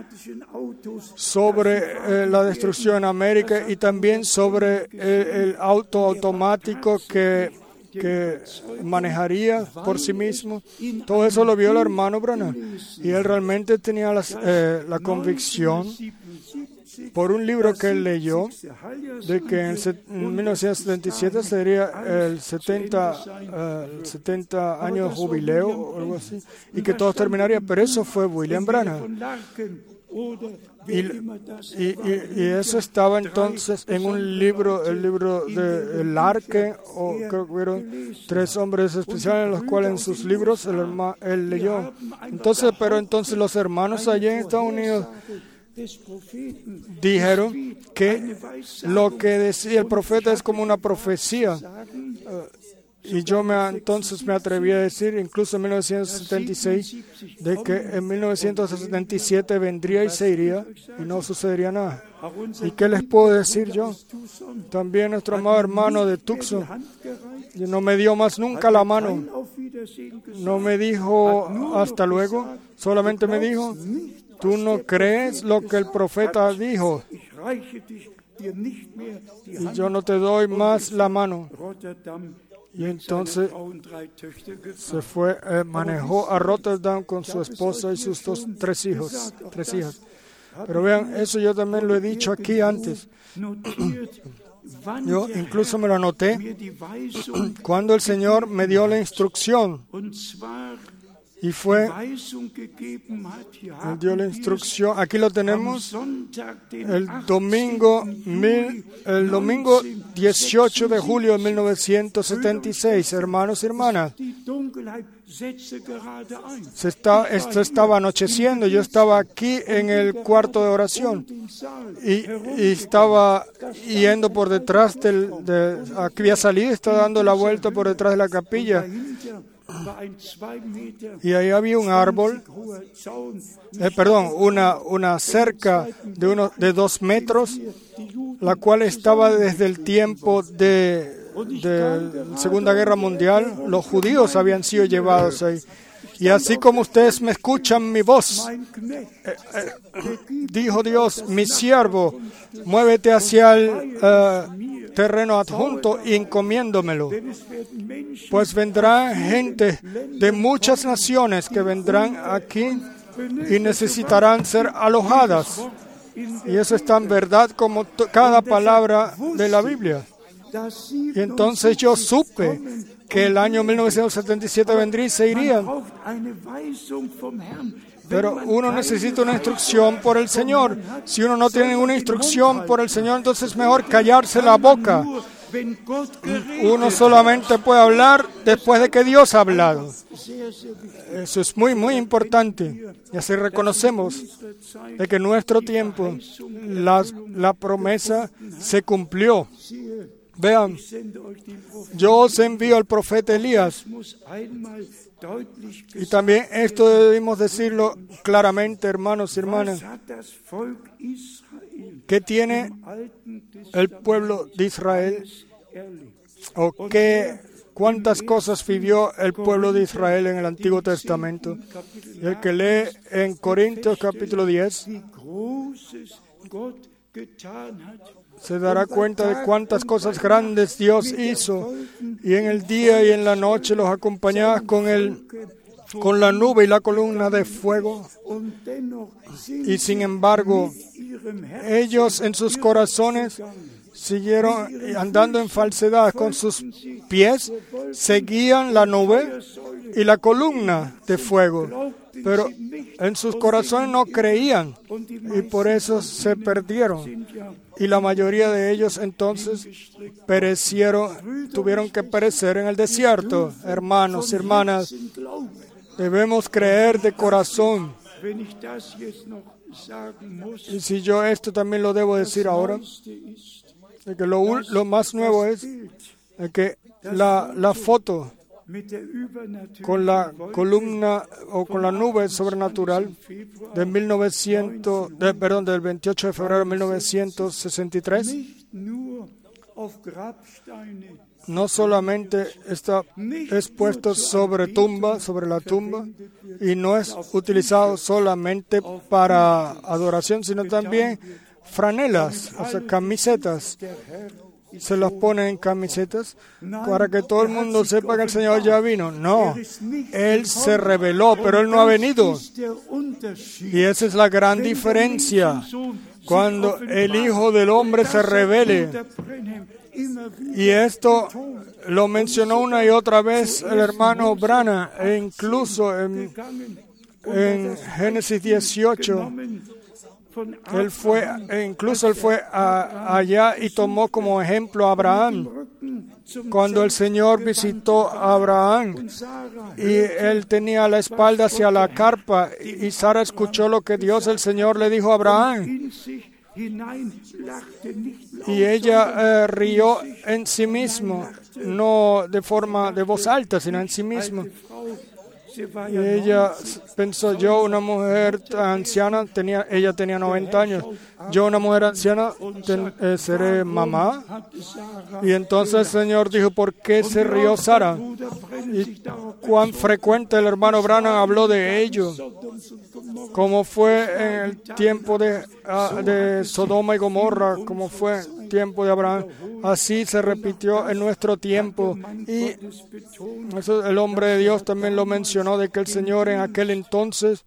sobre eh, la destrucción en América y también sobre el, el auto automático que, que manejaría por sí mismo. Todo eso lo vio el hermano Branham y él realmente tenía las, eh, la convicción por un libro que él leyó, de que en, en mil novecientos setenta y siete sería el setenta, uh, setenta años de jubileo o algo así, y que todo terminaría, pero eso fue William Branham. Y, y, y, y eso estaba entonces en un libro, el libro de Larke, o creo que fueron tres hombres especiales, los cuales en sus libros él, él leyó. Entonces, pero entonces los hermanos allá en Estados Unidos dijeron que lo que decía el profeta es como una profecía. Y yo me, entonces me atreví a decir, incluso en mil novecientos setenta y seis, de que en mil novecientos setenta y siete vendría y se iría y no sucedería nada. ¿Y qué les puedo decir yo? También nuestro amado hermano de Tucson no me dio más nunca la mano. No me dijo hasta luego, solamente me dijo, tú no crees lo que el profeta dijo y yo no te doy más la mano. Y entonces se fue, eh, manejó a Rotterdam con su esposa y sus dos, tres hijos, tres hijas. Pero vean, eso yo también lo he dicho aquí antes. Yo incluso me lo anoté cuando el Señor me dio la instrucción. Y fue, me dio la instrucción, aquí lo tenemos, el domingo, mil, el domingo dieciocho de julio de mil novecientos setenta y seis, hermanos y hermanas. Se está, esto estaba anocheciendo, yo estaba aquí en el cuarto de oración y, y estaba yendo por detrás del, de, aquí había salido, estaba dando la vuelta por detrás de la capilla. Y ahí había un árbol, eh, perdón, una, una cerca de, uno, de dos metros, la cual estaba desde el tiempo de, de la Segunda Guerra Mundial. Los judíos habían sido llevados ahí. Y así como ustedes me escuchan mi voz, eh, eh, dijo Dios, mi siervo, muévete hacia el uh, terreno adjunto y encomiéndomelo. Pues vendrá gente de muchas naciones que vendrán aquí y necesitarán ser alojadas. Y eso es tan verdad como t- cada palabra de la Biblia. Y entonces yo supe que el año mil novecientos setenta y siete vendría y se irían. Pero uno necesita una instrucción por el Señor. Si uno no tiene una instrucción por el Señor, entonces es mejor callarse la boca. Uno solamente puede hablar después de que Dios ha hablado. Eso es muy, muy importante. Y así reconocemos de que en nuestro tiempo la, la promesa se cumplió. Vean, yo os envío al profeta Elías. Y también esto debemos decirlo claramente, hermanos y hermanas. ¿Qué tiene el pueblo de Israel? ¿O qué, cuántas cosas vivió el pueblo de Israel en el Antiguo Testamento? Y el que lee en Corintios capítulo diez se dará cuenta de cuántas cosas grandes Dios hizo, y en el día y en la noche los acompañaba con, el, con la nube y la columna de fuego. Y sin embargo, ellos en sus corazones siguieron andando en falsedad. Con sus pies seguían la nube y la columna de fuego, pero en sus corazones no creían y por eso se perdieron. Y la mayoría de ellos entonces perecieron, tuvieron que perecer en el desierto. Hermanos y hermanas, debemos creer de corazón. Y si yo esto también lo debo decir ahora, de que lo, lo más nuevo es de que la, la foto con la columna o con la nube sobrenatural de mil novecientos, de, perdón, del veintiocho de febrero de mil novecientos sesenta y tres no solamente está es puesto sobre tumba, sobre la tumba, y no es utilizado solamente para adoración, sino también franelas, o sea, camisetas. Se las ponen en camisetas para que todo el mundo sepa que el Señor ya vino. No, Él se reveló, pero Él no ha venido. Y esa es la gran diferencia. Cuando el Hijo del Hombre se revele. Y esto lo mencionó una y otra vez el hermano Branham, e incluso en, en Génesis dieciocho, Él fue, incluso él fue a, allá y tomó como ejemplo a Abraham. Cuando el Señor visitó a Abraham y él tenía la espalda hacia la carpa y Sara escuchó lo que Dios, el Señor, le dijo a Abraham. Y ella eh, rió en sí mismo, no de forma de voz alta, sino en sí mismo. Y ella pensó, yo, una mujer anciana, tenía, ella tenía noventa años, yo, una mujer anciana, ten, eh, seré mamá. Y entonces el Señor dijo, ¿por qué se rió Sara? Y cuán frecuente el hermano Branham habló de ello, como fue en el tiempo de, uh, de Sodoma y Gomorra, como fue el tiempo de Abraham. Así se repitió en nuestro tiempo. Y eso el hombre de Dios también lo mencionó, de que el Señor en aquel entonces,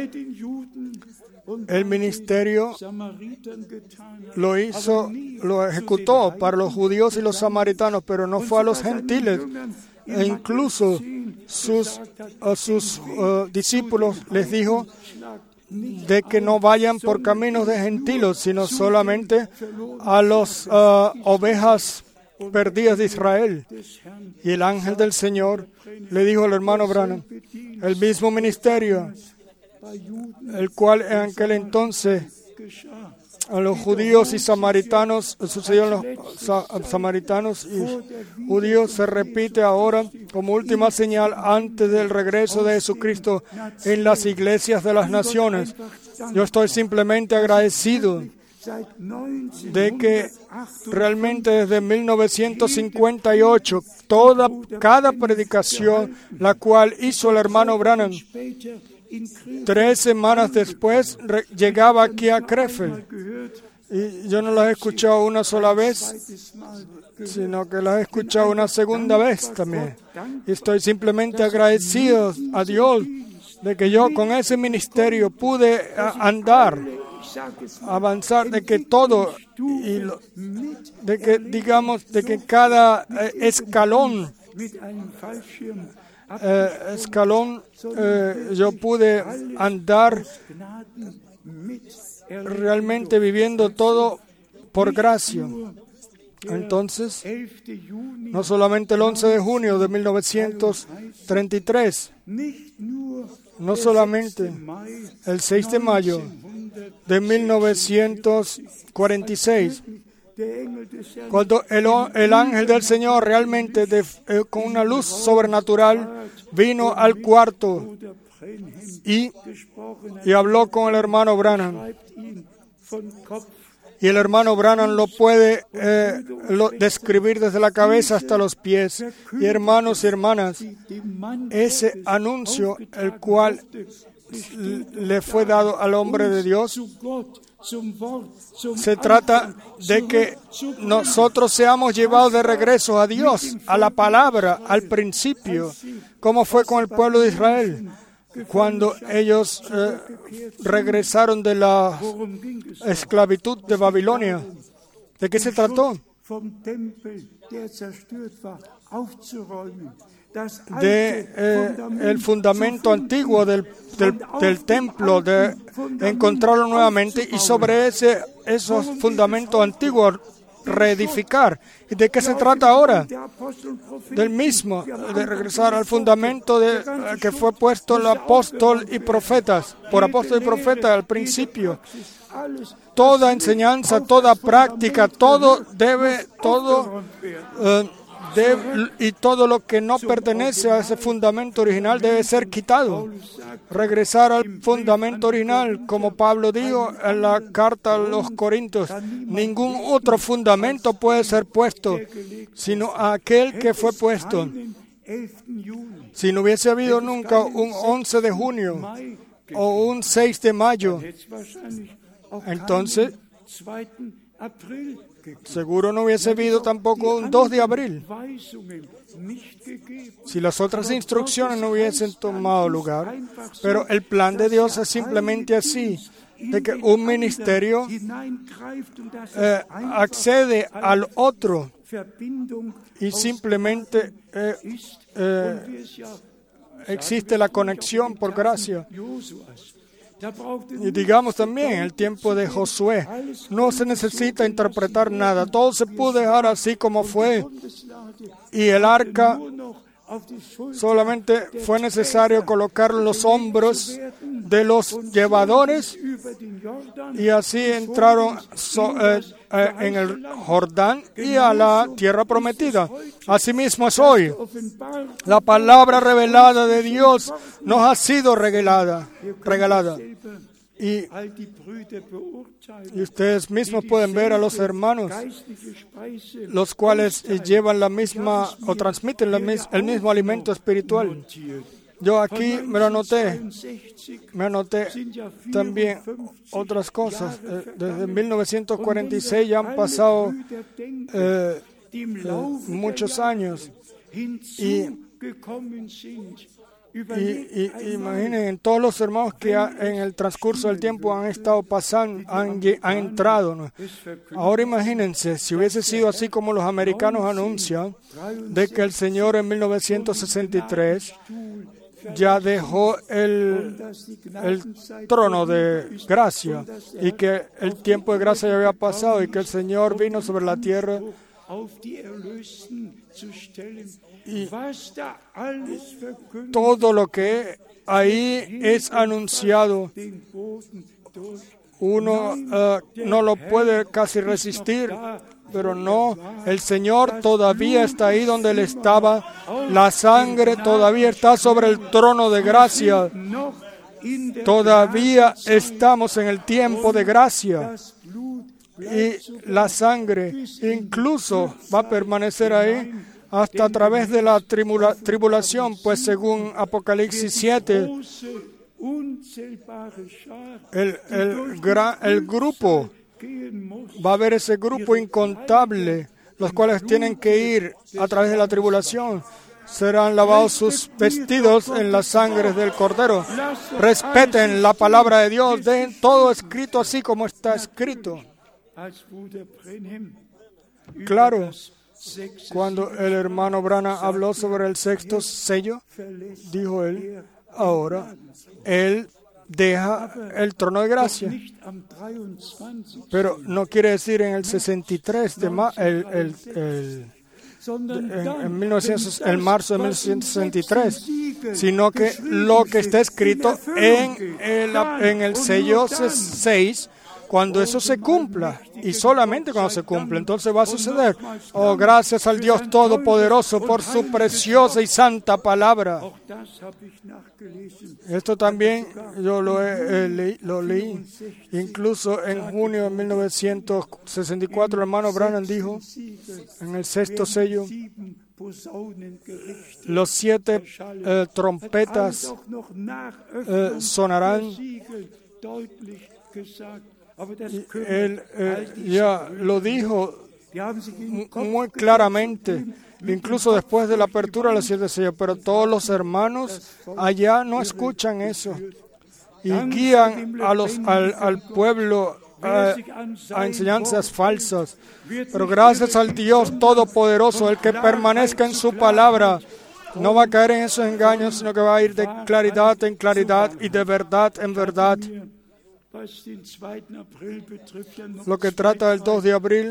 el ministerio lo hizo, lo ejecutó para los judíos y los samaritanos, pero no fue a los gentiles. E incluso sus, a sus uh, discípulos les dijo de que no vayan por caminos de gentiles, sino solamente a las uh, ovejas perdidas de Israel. Y el ángel del Señor le dijo al hermano Branham, el mismo ministerio, el cual en aquel entonces a los judíos y samaritanos, sucedió en los sa- samaritanos y judíos, se repite ahora como última señal antes del regreso de Jesucristo en las iglesias de las naciones. Yo estoy simplemente agradecido de que realmente desde mil novecientos cincuenta y ocho, toda, cada predicación la cual hizo el hermano Branham, tres semanas después re- llegaba aquí a Krefeld. Y yo no las he escuchado una sola vez, sino que las he escuchado una segunda vez también. Y estoy simplemente agradecido a Dios de que yo con ese ministerio pude a, andar, avanzar, de que todo, y lo, de que digamos, de que cada eh, escalón, eh, escalón, eh, yo pude andar realmente viviendo todo por gracia. Entonces, no solamente el once de junio de mil novecientos treinta y tres, no solamente el seis de mayo de mil novecientos cuarenta y seis, cuando el, el ángel del Señor realmente de, eh, con una luz sobrenatural vino al cuarto y, y habló con el hermano Branham. Y el hermano Branham lo puede eh, lo, describir desde la cabeza hasta los pies. Y hermanos y hermanas, ese anuncio, el cual le fue dado al hombre de Dios, se trata de que nosotros seamos llevados de regreso a Dios, a la palabra, al principio, como fue con el pueblo de Israel. Cuando ellos eh, regresaron de la esclavitud de Babilonia. ¿De qué se trató? De eh, el fundamento antiguo del, del, del templo, de encontrarlo nuevamente y sobre ese esos fundamentos antiguos reedificar. ¿Y de qué se trata ahora? Del mismo, de regresar al fundamento de, que fue puesto el apóstol y profetas, por apóstol y profeta al principio. Toda enseñanza, toda práctica, todo debe, todo uh, debe, y todo lo que no pertenece a ese fundamento original debe ser quitado. Regresar al fundamento original, como Pablo dijo en la carta a los Corintios, ningún otro fundamento puede ser puesto, sino aquel que fue puesto. Si no hubiese habido nunca un once de junio o un seis de mayo, entonces seguro no hubiese habido tampoco un dos de abril. Si las otras instrucciones no hubiesen tomado lugar. Pero el plan de Dios es simplemente así, de que un ministerio eh, accede al otro y simplemente eh, eh, existe la conexión por gracia. Y digamos también en el tiempo de Josué, no se necesita interpretar nada, todo se pudo dejar así como fue. Y el arca solamente fue necesario colocar los hombros de los llevadores y así entraron so, eh, eh, en el Jordán y a la tierra prometida. Asimismo es hoy. La palabra revelada de Dios nos ha sido regalada. regalada. Y, y ustedes mismos pueden ver a los hermanos, los cuales llevan la misma o transmiten la mis, el mismo alimento espiritual. Yo aquí me lo anoté, me anoté también otras cosas. Desde mil novecientos cuarenta y seis ya han pasado eh, eh, muchos años y Y, y, imaginen, todos los hermanos que ha, en el transcurso del tiempo han estado pasando, han, han entrado, ¿no? Ahora imagínense, si hubiese sido así como los americanos anuncian, de que el Señor en mil novecientos sesenta y tres ya dejó el, el trono de gracia y que el tiempo de gracia ya había pasado y que el Señor vino sobre la tierra. Y todo lo que ahí es anunciado, uno uh, no lo puede casi resistir, pero no, el Señor todavía está ahí donde Él estaba, la sangre todavía está sobre el trono de gracia, todavía estamos en el tiempo de gracia. Y la sangre incluso va a permanecer ahí hasta a través de la tribula, tribulación, pues según Apocalipsis siete, el, el, gra, el grupo, va a haber ese grupo incontable, los cuales tienen que ir a través de la tribulación. Serán lavados sus vestidos en las sangres del Cordero. Respeten la palabra de Dios, den todo escrito así como está escrito. Claro, cuando el hermano Branham habló sobre el sexto sello, dijo él, ahora él deja el trono de gracia. Pero no quiere decir en el sesenta y tres, de ma- el, el, el, en, en mil novecientos, el marzo de mil novecientos sesenta y tres, sino que lo que está escrito en el, en el sello seis, cuando eso se cumpla, y solamente cuando se cumpla, entonces va a suceder. Oh, gracias al Dios Todopoderoso por su preciosa y santa palabra. Esto también yo lo, he, eh, leí, lo leí. Incluso en junio de mil novecientos sesenta y cuatro, el hermano Branham dijo, en el sexto sello, los siete eh, trompetas eh, sonarán. Él eh, ya lo dijo muy claramente, incluso después de la apertura de los siete sellos, pero todos los hermanos allá no escuchan eso y guían a los, al, al pueblo a, a enseñanzas falsas. Pero gracias al Dios Todopoderoso, el que permanezca en su palabra, no va a caer en esos engaños, sino que va a ir de claridad en claridad y de verdad en verdad. Lo que trata del dos de abril,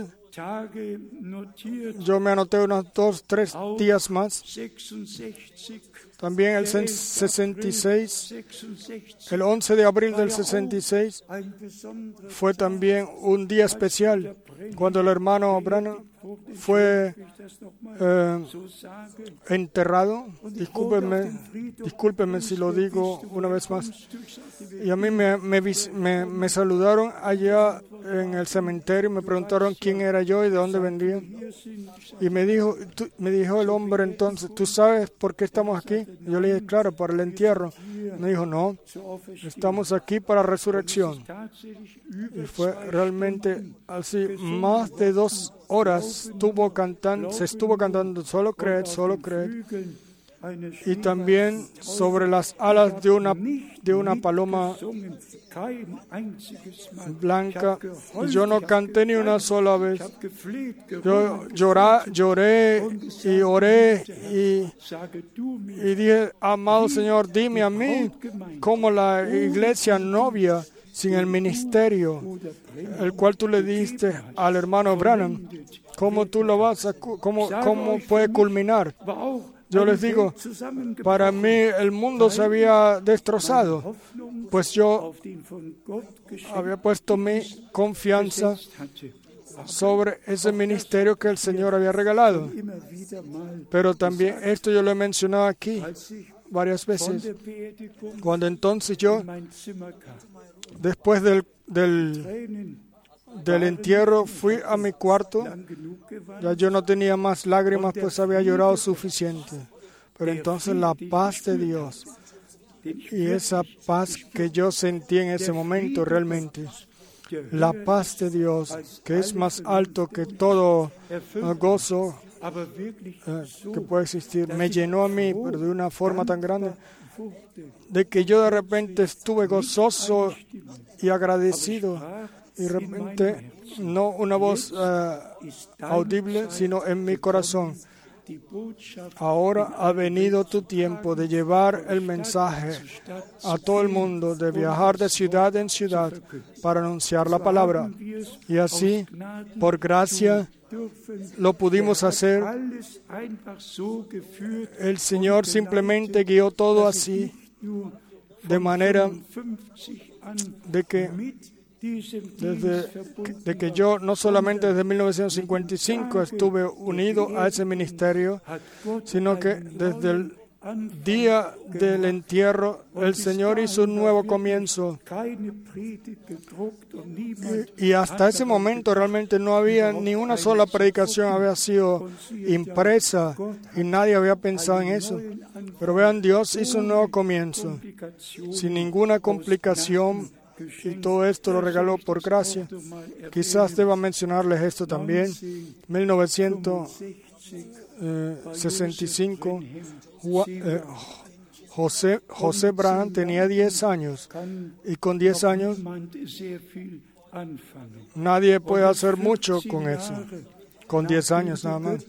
yo me anoté unos dos, tres días más. También el sesenta y seis, el once de abril del sesenta y seis, fue también un día especial, cuando el hermano Branham fue eh, enterrado. Discúlpenme, discúlpenme si lo digo una vez más. Y a mí me, me, me, me saludaron allá en el cementerio, me preguntaron quién era yo y de dónde venía. Y me dijo, tú, me dijo el hombre entonces, ¿tú sabes por qué estamos aquí? Y yo le dije, claro, para el entierro. Me dijo, no, estamos aquí para resurrección. Y fue realmente así, más de dos horas estuvo cantando, se estuvo cantando, solo creed, solo creed. y también sobre las alas de una, de una paloma blanca. Y yo no canté ni una sola vez. Yo llorá, lloré y oré y, y dije, amado Señor, dime a mí cómo la iglesia novia sin el ministerio, el cual tú le diste al hermano Branham, cómo tú lo vas a, cómo, cómo puede culminar. Yo les digo, para mí el mundo se había destrozado, pues yo había puesto mi confianza sobre ese ministerio que el Señor había regalado. Pero también esto yo lo he mencionado aquí varias veces. Cuando entonces yo, después del, del, del entierro, fui a mi cuarto, ya yo no tenía más lágrimas, pues había llorado suficiente. Pero entonces la paz de Dios, y esa paz que yo sentí en ese momento realmente, la paz de Dios, que es más alto que todo gozo eh, que puede existir, me llenó a mí, pero de una forma tan grande, de que yo de repente estuve gozoso y agradecido, y de repente no una voz uh, audible, sino en mi corazón. Ahora ha venido tu tiempo de llevar el mensaje a todo el mundo, de viajar de ciudad en ciudad para anunciar la palabra. Y así, por gracia, lo pudimos hacer. El Señor simplemente guió todo así, de manera de que Desde de que yo no solamente desde mil novecientos cincuenta y cinco estuve unido a ese ministerio, sino que desde el día del entierro el Señor hizo un nuevo comienzo. Y, y hasta ese momento realmente no había ni una sola predicación había sido impresa y nadie había pensado en eso. Pero vean, Dios hizo un nuevo comienzo sin ninguna complicación. Y todo esto lo regaló por gracia. Quizás deba mencionarles esto también. mil novecientos sesenta y cinco, eh, José, José Branham tenía diez años. Y con diez años nadie puede hacer mucho con eso. Con diez años nada más.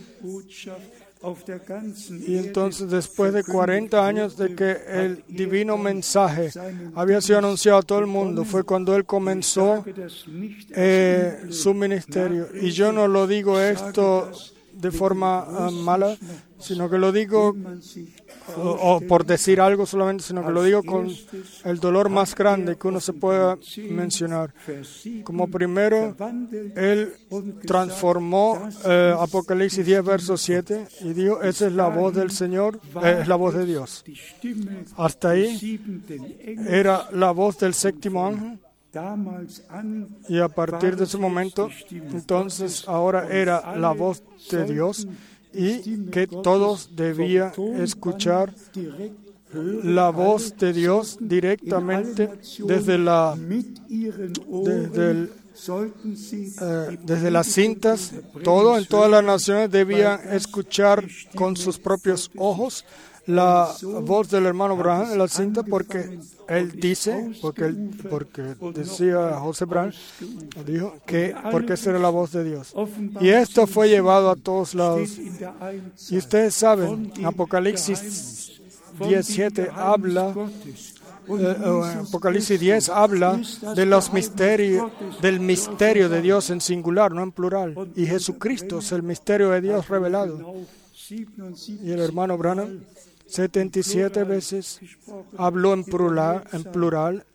Y entonces, después de cuarenta años de que el divino mensaje había sido anunciado a todo el mundo, fue cuando él comenzó eh, su ministerio. Y yo no lo digo esto de forma uh, mala, sino que lo digo o, o por decir algo solamente, sino que lo digo con el dolor más grande que uno se pueda mencionar. Como primero, él transformó eh, Apocalipsis diez, verso siete, y dijo, esa es la voz del Señor, eh, es la voz de Dios. Hasta ahí era la voz del séptimo ángel. Y a partir de ese momento, entonces ahora era la voz de Dios y que todos debían escuchar la voz de Dios directamente desde, la, desde, el, eh, desde las cintas. Todo en todas las naciones debían escuchar con sus propios ojos la voz del hermano Branham en la cinta, porque él dice, porque él, porque decía José Branham, dijo que porque esa era la voz de Dios. Y esto fue llevado a todos lados. Y ustedes saben, Apocalipsis diecisiete habla, eh, Apocalipsis diez habla de los misterios, del misterio de Dios en singular, no en plural. Y Jesucristo es el misterio de Dios revelado. Y el hermano Branham setenta y siete veces habló en plural, en plural,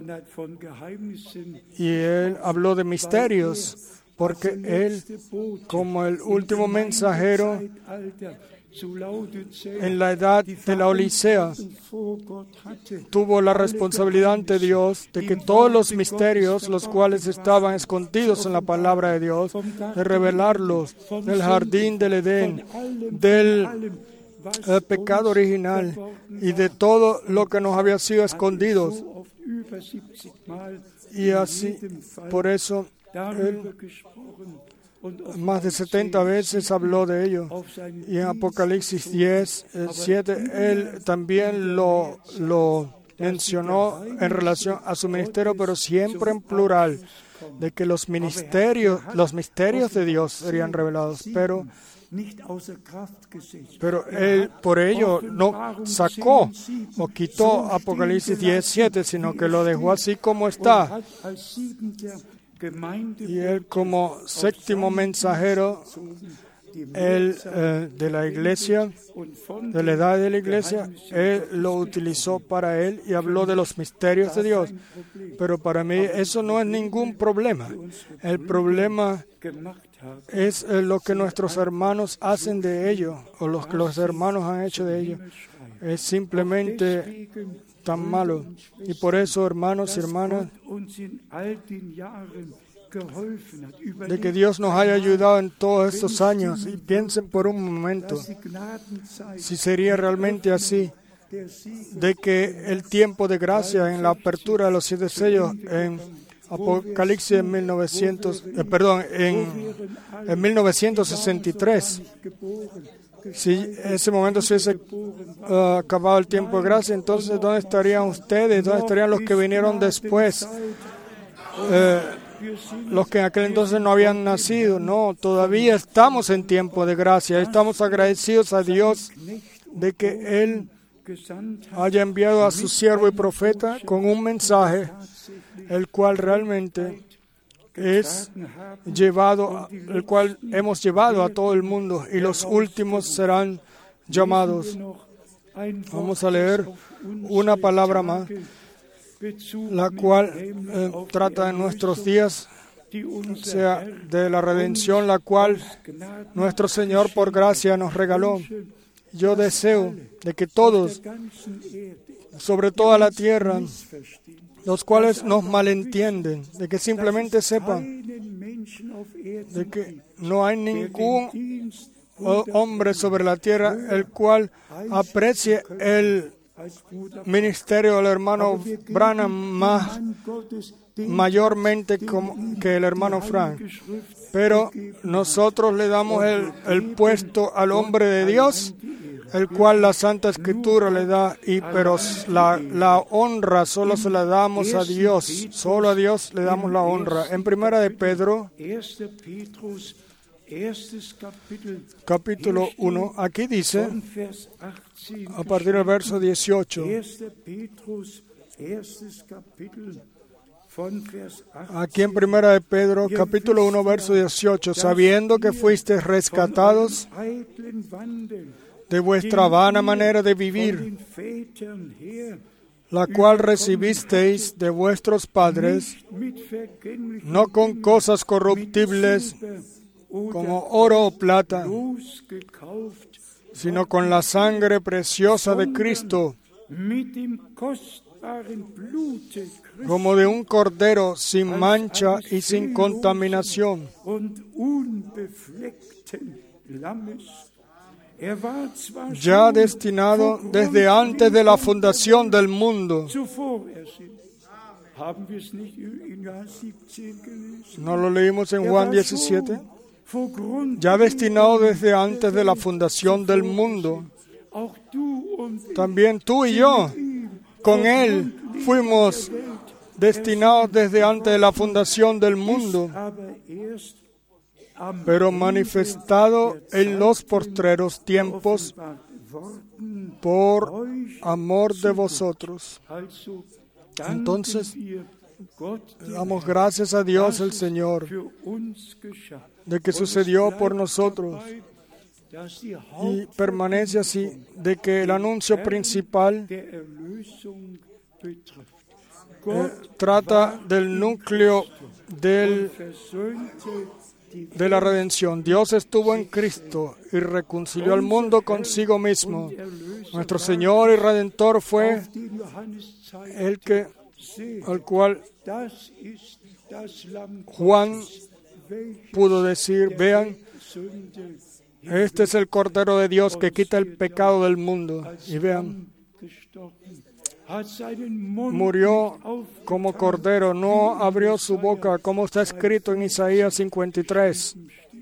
y él habló de misterios, porque él, como el último mensajero en la edad de la Odisea, tuvo la responsabilidad ante Dios de que todos los misterios, los cuales estaban escondidos en la palabra de Dios, de revelarlos del jardín del Edén, del el pecado original y de todo lo que nos había sido escondido. Y así, por eso, él más de setenta veces habló de ello. Y en Apocalipsis diez, siete, Él también lo, lo mencionó en relación a su ministerio, pero siempre en plural, de que los ministerios, los misterios de Dios serían revelados. Pero, pero Él por ello no sacó o quitó Apocalipsis diez, siete, sino que lo dejó así como está. Y Él como séptimo mensajero, Él eh, de la iglesia, de la edad de la iglesia, Él lo utilizó para Él y habló de los misterios de Dios. Pero para mí eso no es ningún problema. El problema es eh, lo que nuestros hermanos hacen de ello, o lo que los hermanos han hecho de ello. Es simplemente tan malo. Y por eso, hermanos y hermanas, de que Dios nos haya ayudado en todos estos años. Y piensen por un momento si sería realmente así, de que el tiempo de gracia en la apertura de los siete sellos en Apocalipsis en mil novecientos, eh, perdón, en, en mil novecientos sesenta y tres, si en ese momento se hubiese uh, acabado el tiempo de gracia, entonces ¿dónde estarían ustedes? ¿Dónde estarían los que vinieron después? Eh, los que en aquel entonces no habían nacido. No, todavía estamos en tiempo de gracia. Estamos agradecidos a Dios de que Él haya enviado a su siervo y profeta con un mensaje, el cual realmente es llevado, el cual hemos llevado a todo el mundo, y los últimos serán llamados. Vamos a leer una palabra más, la cual eh, trata de nuestros días, o sea, de la redención, la cual nuestro Señor por gracia nos regaló. Yo deseo de que todos, sobre toda la tierra, los cuales nos malentienden, de que simplemente sepan de que no hay ningún hombre sobre la tierra el cual aprecie el ministerio del hermano Branham más mayormente como que el hermano Frank. Pero nosotros le damos el, el puesto al hombre de Dios, el cual la Santa Escritura le da, y pero la, la honra solo se la damos a Dios, solo a Dios le damos la honra. En Primera de Pedro, capítulo uno, aquí dice, a partir del verso dieciocho, aquí en Primera de Pedro, capítulo uno, verso dieciocho, sabiendo que fuisteis rescatados de vuestra vana manera de vivir, la cual recibisteis de vuestros padres, no con cosas corruptibles como oro o plata, sino con la sangre preciosa de Cristo, como de un cordero sin mancha y sin contaminación, ya destinado desde antes de la fundación del mundo. ¿No lo leímos en Juan diecisiete? Ya destinado desde antes de la fundación del mundo. También tú y yo, con Él, fuimos destinados desde antes de la fundación del mundo, pero manifestado en los postreros tiempos por amor de vosotros. Entonces, damos gracias a Dios el Señor de que sucedió por nosotros, y permanece así, de que el anuncio principal eh, trata del núcleo del de la redención. Dios estuvo en Cristo y reconcilió al mundo consigo mismo. Nuestro Señor y Redentor fue el que, al cual Juan pudo decir, vean, este es el Cordero de Dios que quita el pecado del mundo. Y vean, murió como cordero, no abrió su boca, como está escrito en Isaías cincuenta y tres.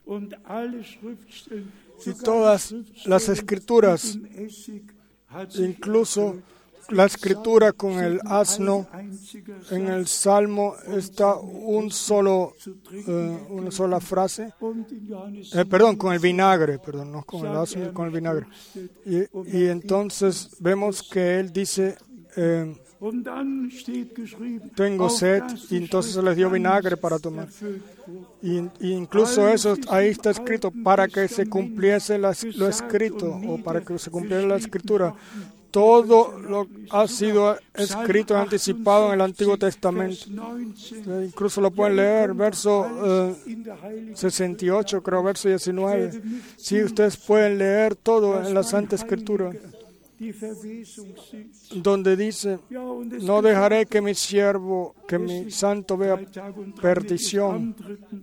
y todas las escrituras, incluso la escritura con el asno, en el Salmo está un solo, eh, una sola frase, eh, perdón, con el vinagre, perdón, no con el asno, con el vinagre. Y, y entonces vemos que él dice, eh, tengo sed, y entonces les dio vinagre para tomar. Y, y incluso eso ahí está escrito para que se cumpliese la, lo escrito, o para que se cumpliera la escritura. Todo lo ha sido escrito y anticipado en el Antiguo Testamento. Incluso lo pueden leer, verso eh, sesenta y ocho, creo, verso diecinueve. Sí, ustedes pueden leer todo en la Santa Escritura, donde dice, no dejaré que mi siervo, que mi santo vea perdición.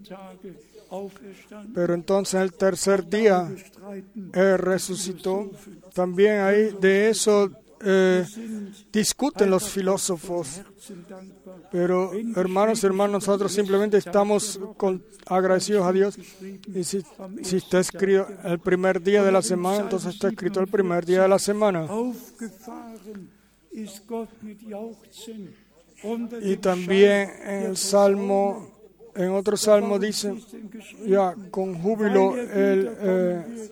Pero entonces el tercer día Él resucitó. También ahí de eso eh, discuten los filósofos. Pero hermanos, hermanos, nosotros simplemente estamos con, agradecidos a Dios. Y si, si está escrito el primer día de la semana, entonces está escrito el primer día de la semana. Y también en el Salmo, en otro Salmo dice, ya con júbilo, el, eh,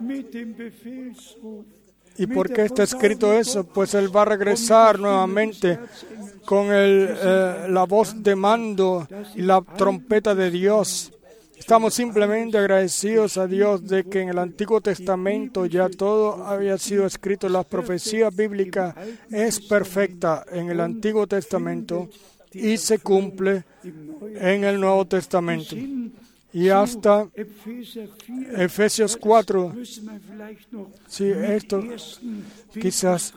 ¿y por qué está escrito eso? Pues Él va a regresar nuevamente con el, eh, la voz de mando y la trompeta de Dios. Estamos simplemente agradecidos a Dios de que en el Antiguo Testamento ya todo había sido escrito. La profecía bíblica es perfecta en el Antiguo Testamento y se cumple en el Nuevo Testamento. Y hasta Efesios cuatro, sí, esto quizás,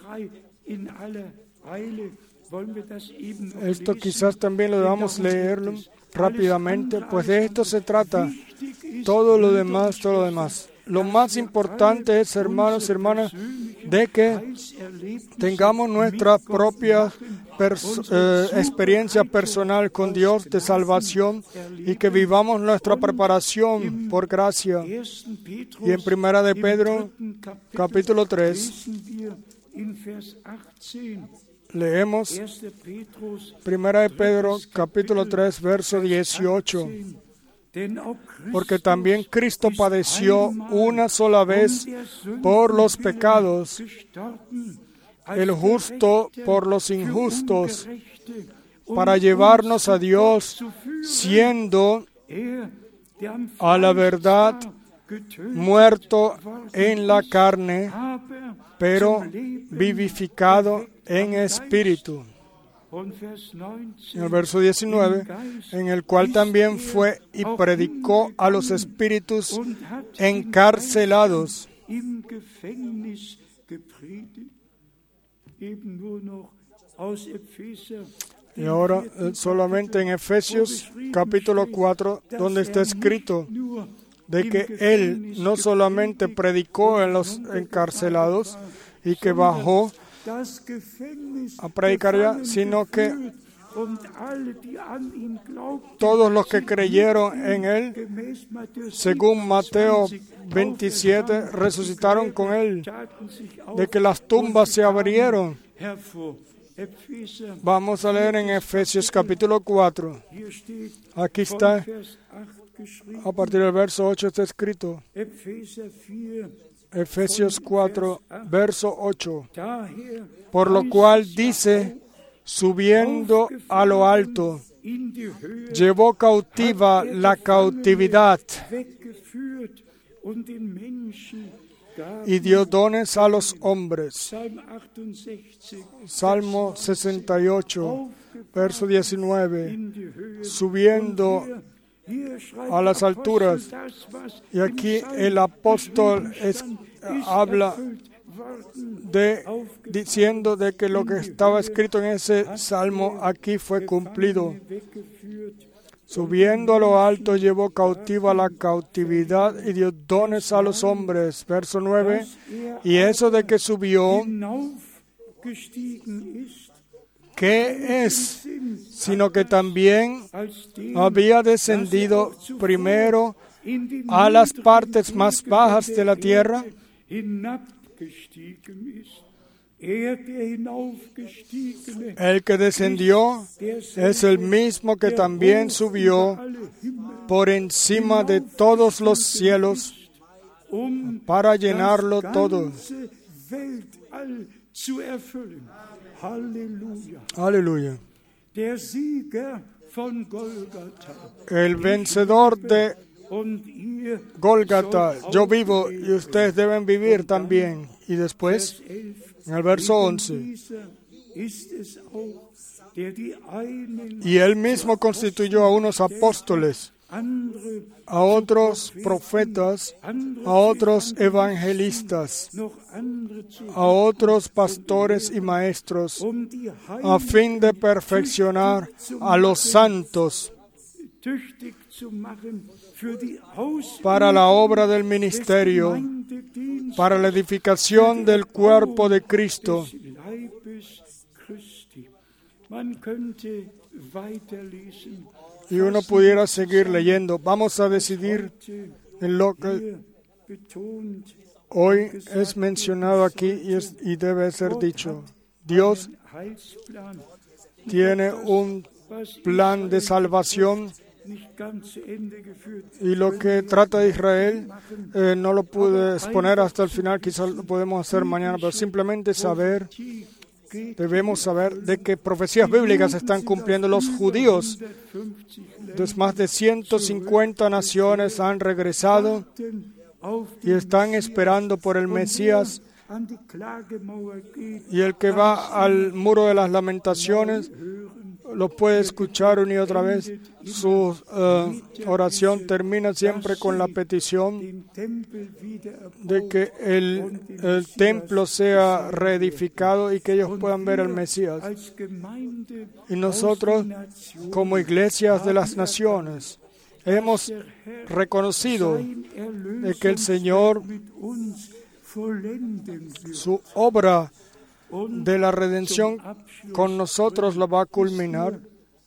esto quizás también lo debamos leerlo rápidamente, pues de esto se trata. Todo lo demás, todo lo demás. Lo más importante es, hermanos y hermanas, de que tengamos nuestra propia pers- eh, experiencia personal con Dios de salvación y que vivamos nuestra preparación por gracia. Y en Primera de Pedro, capítulo tres, leemos Primera de Pedro, capítulo tres, verso dieciocho. Porque también Cristo padeció una sola vez por los pecados, el justo por los injustos, para llevarnos a Dios, siendo a la verdad muerto en la carne, pero vivificado en espíritu. En el verso diecinueve, en el cual también fue y predicó a los espíritus encarcelados. Y ahora solamente en Efesios capítulo cuatro, donde está escrito de que Él no solamente predicó a los encarcelados y que bajó a predicar ya, sino que todos los que creyeron en Él, según Mateo veintisiete, resucitaron con Él, de que las tumbas se abrieron. Vamos a leer en Efesios capítulo cuatro. Aquí está, a partir del verso ocho está escrito. Efesios cuatro, verso ocho. Por lo cual dice, subiendo a lo alto, llevó cautiva la cautividad y dio dones a los hombres. Salmo sesenta y ocho, verso diecinueve. Subiendo a las alturas. Y aquí el apóstol es, habla de diciendo de que lo que estaba escrito en ese salmo aquí fue cumplido. Subiendo a lo alto llevó cautiva la cautividad y dio dones a los hombres. Verso nueve. Y eso de que subió, ¿qué es? Sino que también había descendido primero a las partes más bajas de la tierra. El que descendió es el mismo que también subió por encima de todos los cielos para llenarlo todo. Aleluya. El vencedor de Gólgata, yo vivo y ustedes deben vivir también. Y después, en el verso once, y él mismo constituyó a unos apóstoles, a otros profetas, a otros evangelistas, a otros pastores y maestros, a fin de perfeccionar a los santos para la obra del ministerio, para la edificación del cuerpo de Cristo. Y uno pudiera seguir leyendo. Vamos a decidir en lo que hoy es mencionado aquí y, es, y debe ser dicho. Dios tiene un plan de salvación y lo que trata de Israel eh, no lo pude exponer hasta el final, quizás lo podemos hacer mañana, pero simplemente saber, debemos saber de que profecías bíblicas se están cumpliendo. Los judíos de más de ciento cincuenta naciones han regresado y están esperando por el Mesías, y el que va al muro de las lamentaciones lo puede escuchar una y otra vez. Su uh, oración termina siempre con la petición de que el, el templo sea reedificado y que ellos puedan ver al Mesías. Y nosotros, como iglesias de las naciones, hemos reconocido de que el Señor, su obra de la redención con nosotros la va a culminar.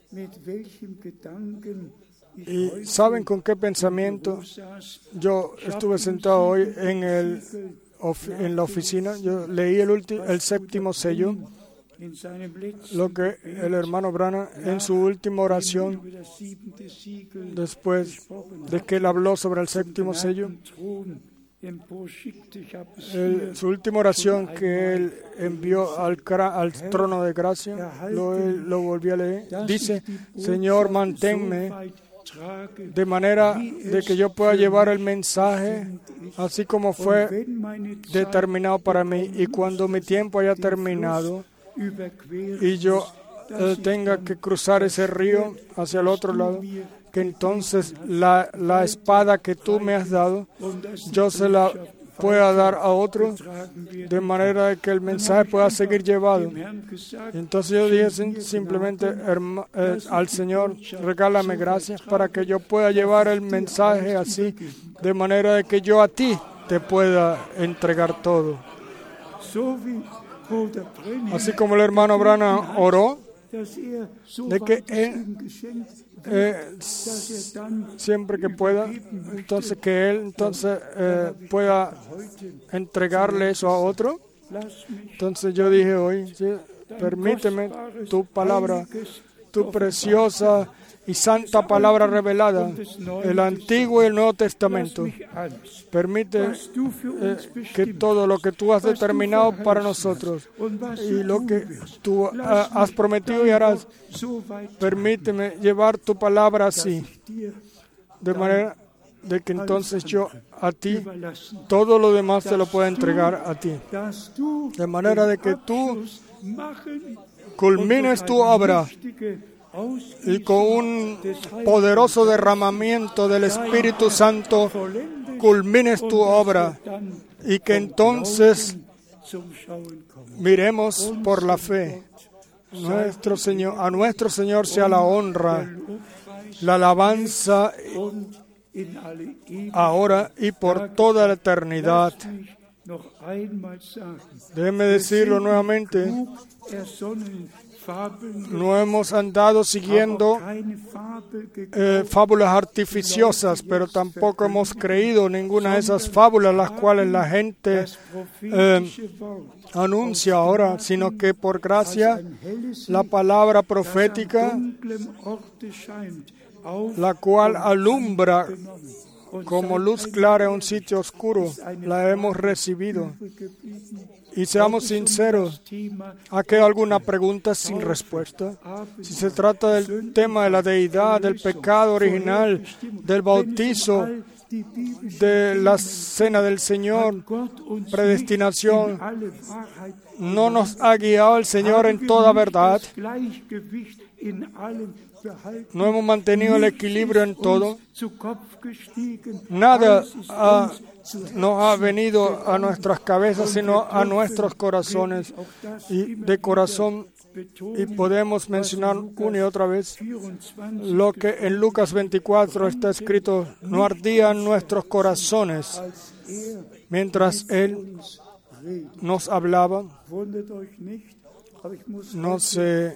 ¿Y saben con qué pensamiento? Yo estuve sentado hoy en, el, en la oficina, yo leí el, ulti, el séptimo sello, lo que el hermano Branham en su última oración, después de que él habló sobre el séptimo sello, El, su última oración que él envió al, al trono de gracia, lo, él, lo volví a leer, dice: Señor, manténme de manera de que yo pueda llevar el mensaje así como fue determinado para mí, y cuando mi tiempo haya terminado y yo eh, tenga que cruzar ese río hacia el otro lado, que entonces la, la espada que tú me has dado, yo se la pueda dar a otro, de manera que el mensaje pueda seguir llevado. Entonces yo dije simplemente eh, al Señor: regálame gracias para que yo pueda llevar el mensaje así, de manera de que yo a ti te pueda entregar todo. Así como el hermano Branham oró, de que él Eh, siempre que pueda, entonces que él entonces eh, pueda entregarle eso a otro. Entonces yo dije hoy, sí, permíteme tu palabra, tu preciosa y santa palabra revelada, el Antiguo y el Nuevo Testamento. Permite eh, que todo lo que tú has determinado para nosotros y lo que tú uh, has prometido y harás, permíteme llevar tu palabra así, de manera de que entonces yo a ti todo lo demás te lo pueda entregar a ti, de manera de que tú culmines tu obra y con un poderoso derramamiento del Espíritu Santo culmines tu obra, y que entonces miremos por la fe. Nuestro Señor, a nuestro Señor sea la honra, la alabanza ahora y por toda la eternidad. Déjeme decirlo nuevamente. No hemos andado siguiendo eh, fábulas artificiosas, pero tampoco hemos creído ninguna de esas fábulas las cuales la gente eh, anuncia ahora, sino que por gracia la palabra profética, la cual alumbra como luz clara en un sitio oscuro, la hemos recibido. Y seamos sinceros, ¿ha quedado alguna pregunta sin respuesta? Si se trata del tema de la deidad, del pecado original, del bautizo, de la cena del Señor, predestinación, ¿no nos ha guiado el Señor en toda verdad? ¿No hemos mantenido el equilibrio en todo? Nada ha, nos ha venido a nuestras cabezas, sino a nuestros corazones. Y de corazón, y podemos mencionar una y otra vez lo que en Lucas veinticuatro está escrito: no ardían nuestros corazones mientras Él nos hablaba. No se,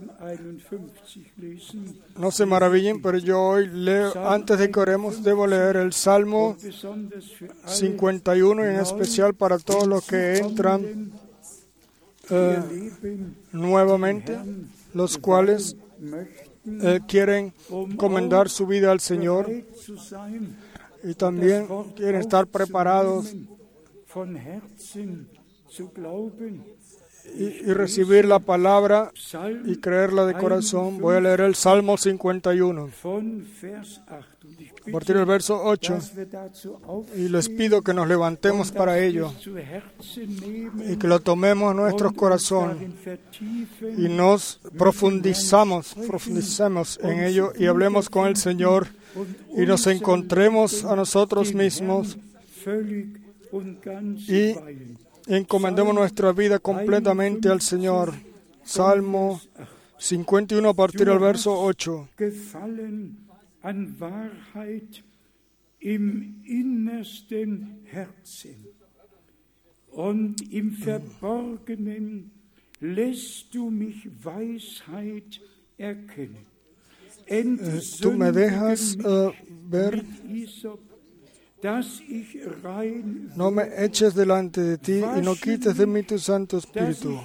no se maravillen, pero yo hoy leo, antes de que oremos, debo leer el Salmo cincuenta y uno, y en especial para todos los que entran eh, nuevamente, los cuales eh, quieren encomendar su vida al Señor y también quieren estar preparados Y, y recibir la palabra y creerla de corazón. Voy a leer el Salmo cincuenta y uno, a partir del verso ocho, y les pido que nos levantemos para ello y que lo tomemos en nuestros corazones y nos profundizamos, profundicemos en ello y hablemos con el Señor y nos encontremos a nosotros mismos y encomendemos nuestra vida completamente al Señor. Salmo cincuenta y uno, a partir del verso ocho. An Wahrheit im innersten Herzen und im Verborgenen lässt du mich Weisheit erkennen. Eh, tú me dejas uh, ver. No me eches delante de ti y no quites de mí tu Santo Espíritu.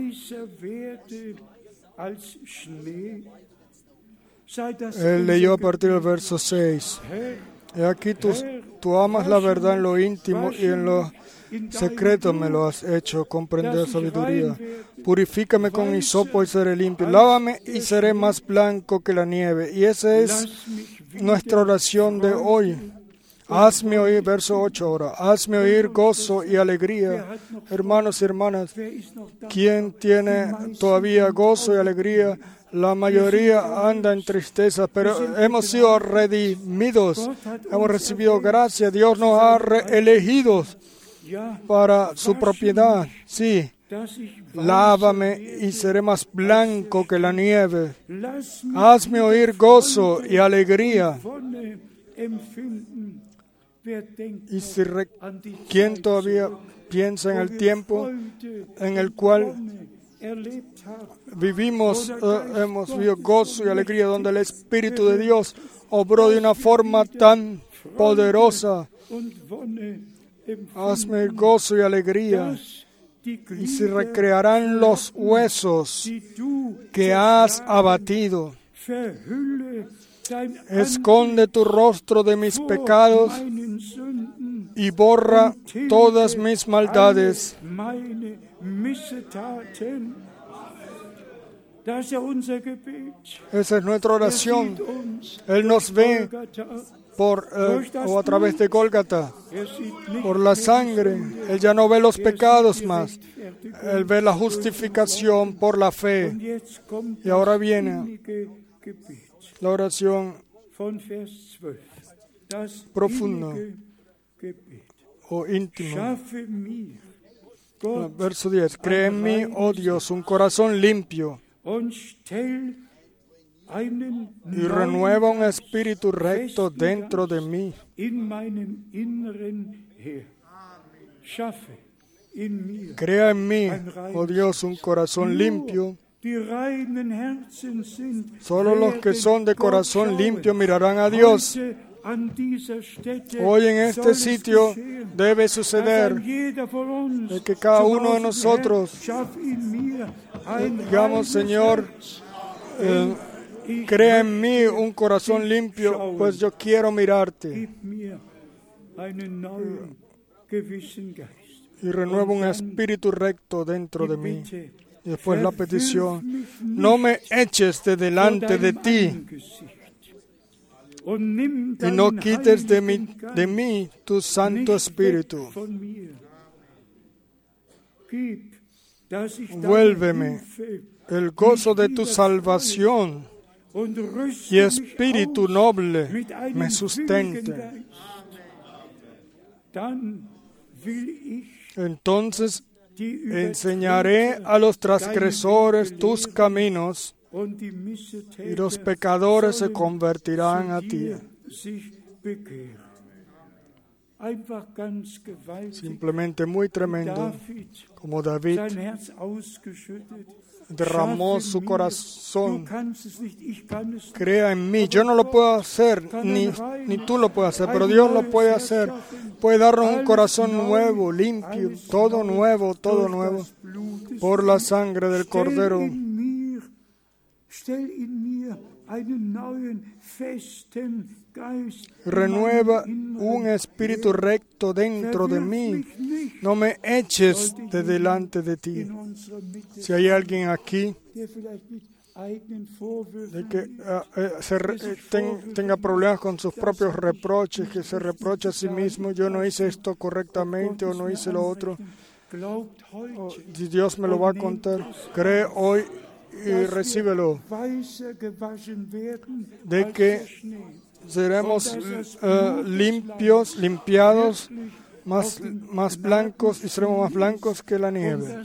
Él leyó a partir del verso seis. He aquí tú, tú amas la verdad en lo íntimo y en lo secreto me lo has hecho comprender sabiduría. Purifícame con hisopo y seré limpio. Lávame y seré más blanco que la nieve. Y esa es nuestra oración de hoy. Hazme oír, verso ocho ahora, hazme oír gozo y alegría. Hermanos y hermanas, ¿quién tiene todavía gozo y alegría? La mayoría anda en tristeza, pero hemos sido redimidos, hemos recibido gracia, Dios nos ha elegido para su propiedad. Sí, lávame y seré más blanco que la nieve. Hazme oír gozo y alegría. Y si re, ¿quién todavía piensa en el tiempo en el cual vivimos, eh, hemos vivido gozo y alegría, donde el Espíritu de Dios obró de una forma tan poderosa? Hazme gozo y alegría, y se recrearán los huesos que has abatido. Esconde tu rostro de mis pecados y borra todas mis maldades. Esa es nuestra oración. Él nos ve por eh, o a través de Gólgata, por la sangre. Él ya no ve los pecados más. Él ve la justificación por la fe. Y ahora viene la oración profunda o íntima. Verso diez. Crea en mí, oh Dios, un corazón limpio y renueva un espíritu recto dentro de mí. Crea en mí, oh Dios, un corazón limpio Solo los que son de corazón limpio mirarán a Dios. Hoy en este sitio debe suceder de que cada uno de nosotros digamos, Señor, eh, crea en mí un corazón limpio, pues yo quiero mirarte. Y renueva un espíritu recto dentro de mí. Y después la petición: no me eches de delante de ti y no quites de mí, de mí tu Santo Espíritu. Vuélveme el gozo de tu salvación y espíritu noble me sustente. Entonces enseñaré a los transgresores tus caminos y los pecadores se convertirán a ti. Simplemente muy tremendo, como David derramó su corazón. Crea en mí. Yo no lo puedo hacer, ni, ni tú lo puedes hacer, pero Dios lo puede hacer. Puede darnos un corazón nuevo, limpio, todo nuevo, todo nuevo, por la sangre del Cordero. Renueva un espíritu recto dentro de mí. No me eches de delante de ti. Si hay alguien aquí de que uh, eh, se re, eh, ten, tenga problemas con sus propios reproches, que se reprocha a sí mismo, yo no hice esto correctamente o no hice lo otro, oh, Dios me lo va a contar. Cree hoy y recíbelo, de que seremos uh, limpios, limpiados, más, más blancos, y seremos más blancos que la nieve.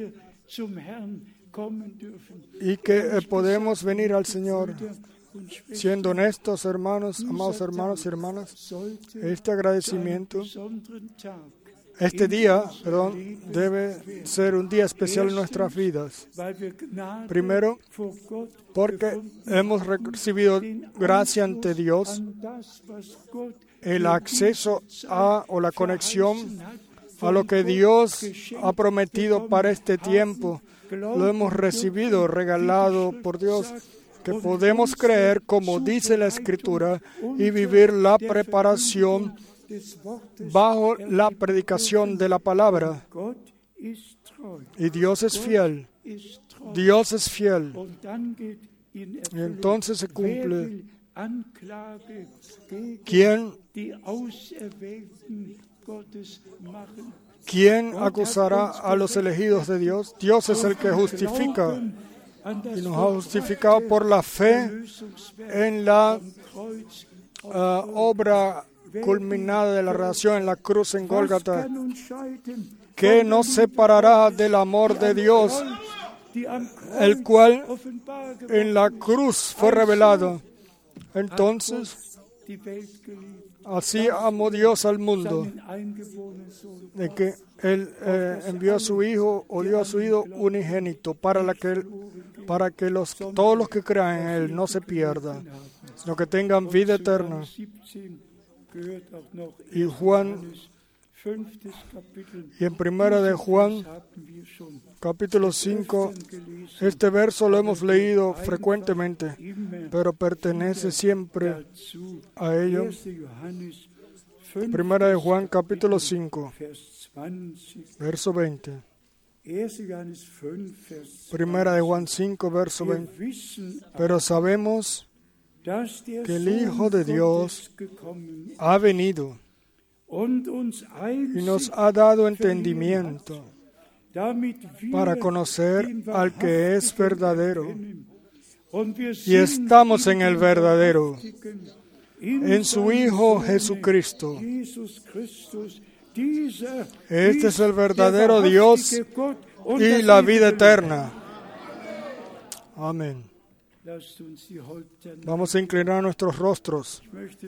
Y que eh, podemos venir al Señor siendo honestos, hermanos, amados hermanos y hermanas. Este agradecimiento, este día, perdón, debe ser un día especial en nuestras vidas. Primero, porque hemos recibido gracia ante Dios, el acceso a o la conexión a lo que Dios ha prometido para este tiempo. Lo hemos recibido, regalado por Dios, que podemos creer como dice la Escritura y vivir la preparación bajo la predicación de la palabra. Y Dios es fiel. Dios es fiel. Y entonces se cumple. ¿Quién, ¿Quién acusará a los elegidos de Dios? Dios es el que justifica. Y nos ha justificado por la fe en la uh, obra culminada de la redención en la cruz en Gólgata. ¿Qué nos separará del amor de Dios, el cual en la cruz fue revelado? Entonces, así amó Dios al mundo, de que Él eh, envió a su Hijo, o dio a su Hijo unigénito, para, la que, para que los, todos los que crean en Él no se pierdan, sino que tengan vida eterna. Y Juan, y en primera de Juan, capítulo cinco, este verso lo hemos leído frecuentemente, pero pertenece siempre a ello. Primera de Juan, capítulo cinco, verso veinte. Primera de Juan cinco, verso veinte. Pero sabemos que el Hijo de Dios ha venido y nos ha dado entendimiento para conocer al que es verdadero. Y estamos en el verdadero, en su Hijo Jesucristo. Este es el verdadero Dios y la vida eterna. Amén. Vamos a inclinar nuestros rostros.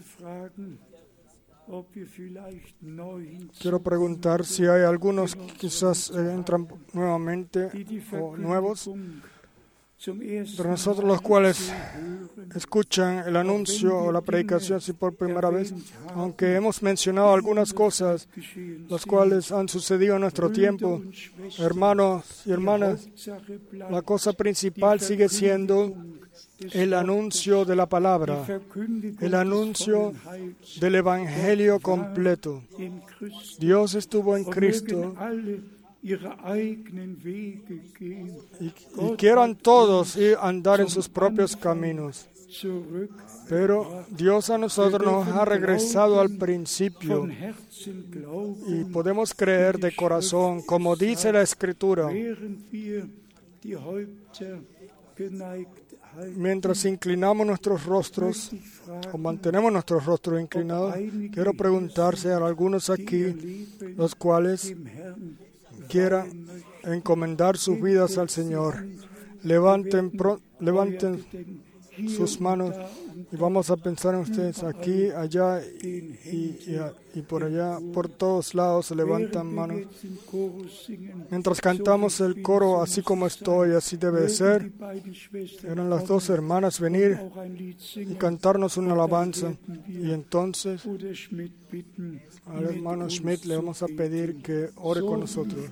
Quiero preguntar si hay algunos que quizás eh, entran nuevamente o nuevos Entre nosotros los cuales escuchan el anuncio o la predicación así por primera vez, aunque hemos mencionado algunas cosas las cuales han sucedido en nuestro tiempo, hermanos y hermanas, la cosa principal sigue siendo el anuncio de la palabra, el anuncio del Evangelio completo. Dios estuvo en Cristo y, y quieran todos ir a andar en sus propios caminos. Pero Dios a nosotros nos ha regresado al principio y podemos creer de corazón, como dice la Escritura. Mientras inclinamos nuestros rostros o mantenemos nuestros rostros inclinados, quiero preguntarse a algunos aquí, los cuales quieran encomendar sus vidas al Señor. Levanten, pro, levanten sus manos y vamos a pensar en ustedes aquí, allá y, y, y por allá, por todos lados se levantan manos. Mientras cantamos el coro, así como estoy, así debe de ser, eran las dos hermanas venir y cantarnos una alabanza. Y entonces al hermano Schmidt le vamos a pedir que ore con nosotros.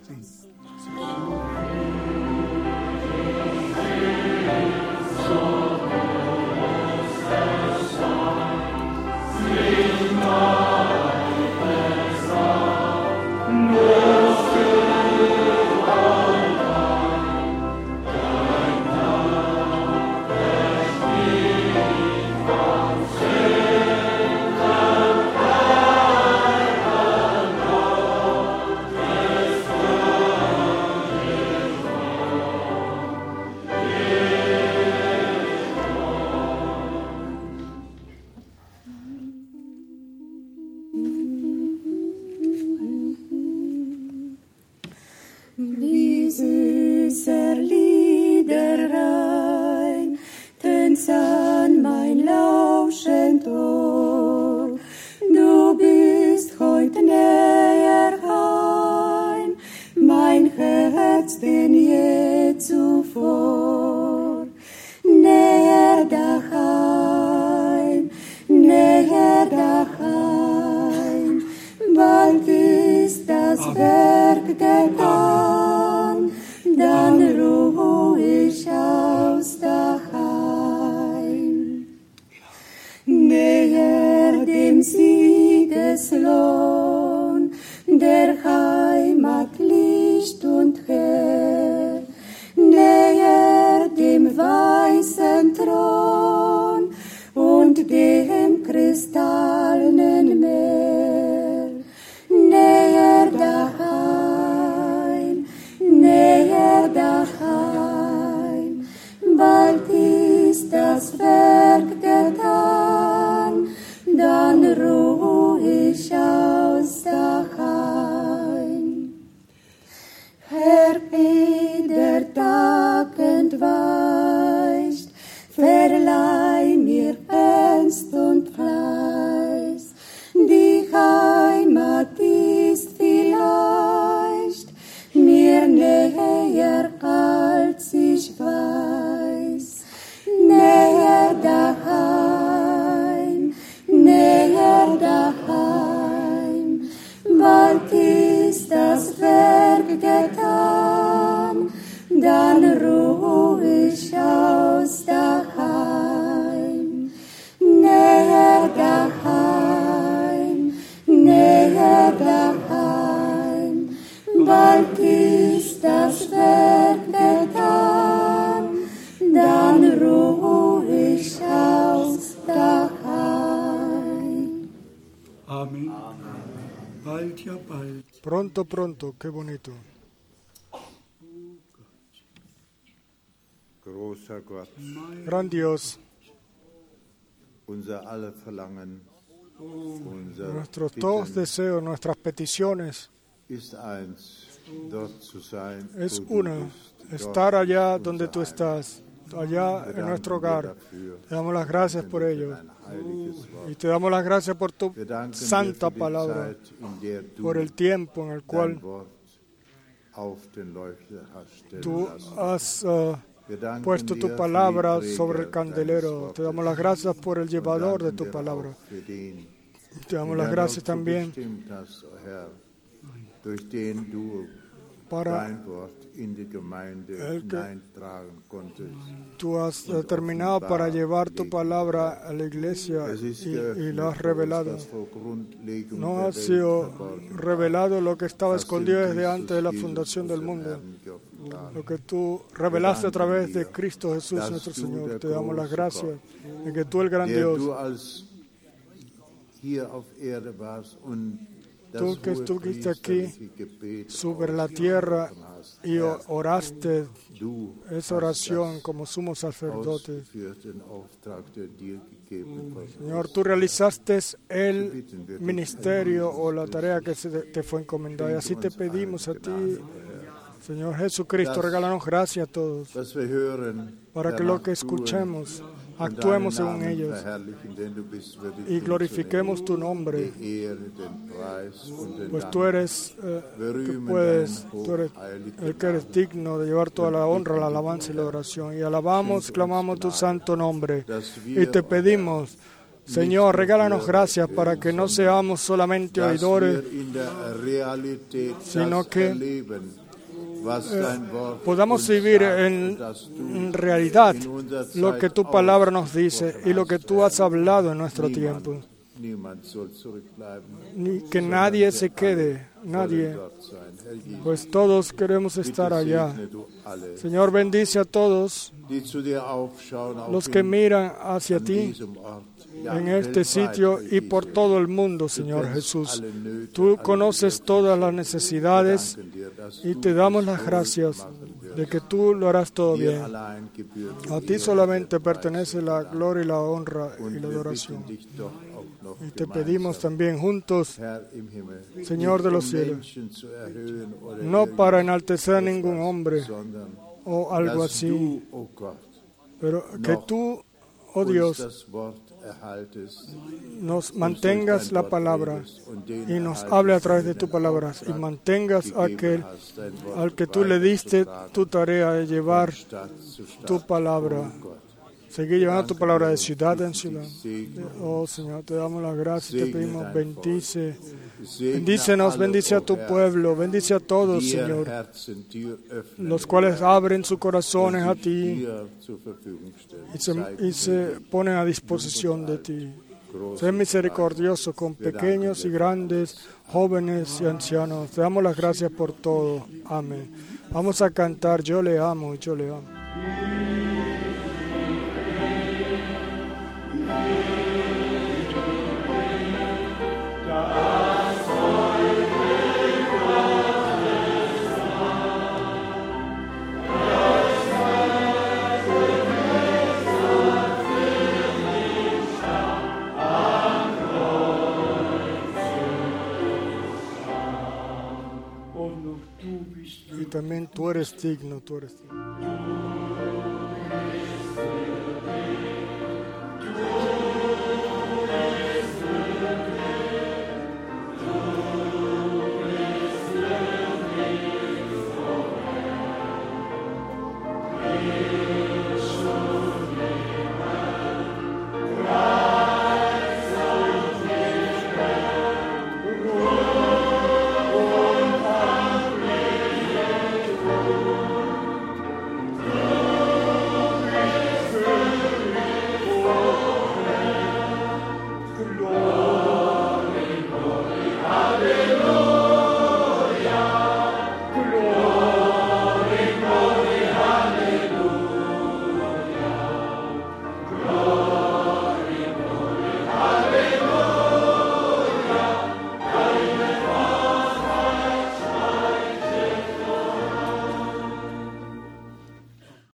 Pronto, pronto, qué bonito. Gran Dios, nuestros todos deseos, nuestras peticiones es una, estar allá donde tú estás, allá en nuestro hogar. Te damos las gracias por ello. Y te damos las gracias por tu santa palabra, por el tiempo en el cual tú has uh, puesto tu palabra sobre el candelero. Te damos las gracias por el llevador de tu palabra. Te damos las gracias también para el que tú has determinado para llevar tu palabra a la iglesia y, y lo has revelado. No ha sido revelado lo que estaba escondido desde antes de la fundación del mundo. Lo que tú revelaste a través de Cristo Jesús nuestro Señor. Te damos las gracias de que tú, el gran Dios, tú que estuviste aquí sobre la tierra y oraste esa oración como sumo sacerdote. Señor, tú realizaste el ministerio o la tarea que se te fue encomendada. Y así te pedimos a ti, Señor Jesucristo, regálanos gracias a todos para que lo que escuchemos actuemos según ellos y glorifiquemos tu nombre, pues tú eres eh, que puedes, tú eres el que eres digno de llevar toda la honra, la alabanza y la oración. Y alabamos, clamamos tu santo nombre y te pedimos, Señor, regálanos gracias para que no seamos solamente oidores, sino que Eh, podamos vivir en, en realidad lo que tu palabra nos dice y lo que tú has hablado en nuestro tiempo. Ni que nadie se quede, nadie, pues todos queremos estar allá. Señor, bendice a todos los que miran hacia ti en este sitio y por todo el mundo, Señor Jesús. Tú conoces todas las necesidades y te damos las gracias de que tú lo harás todo bien. A ti solamente pertenece la gloria y la honra y la adoración. Y te pedimos también juntos, Señor de los cielos, no para enaltecer a ningún hombre o algo así, pero que tú, oh Dios, nos mantengas la palabra y nos hable a través de tu palabra y mantengas a aquel al que tú le diste tu tarea de llevar tu palabra. Seguir llevando tu palabra de ciudad en ciudad. Oh Señor, te damos las gracias, te pedimos, bendice. Bendícenos, bendice a tu pueblo, bendice a todos, Señor, los cuales abren sus corazones a ti y se, y se ponen a disposición de ti. Sé misericordioso con pequeños y grandes, jóvenes y ancianos. Te damos las gracias por todo. Amén. Vamos a cantar, yo le amo, yo le amo. Y también tú eres digno, tú eres digno.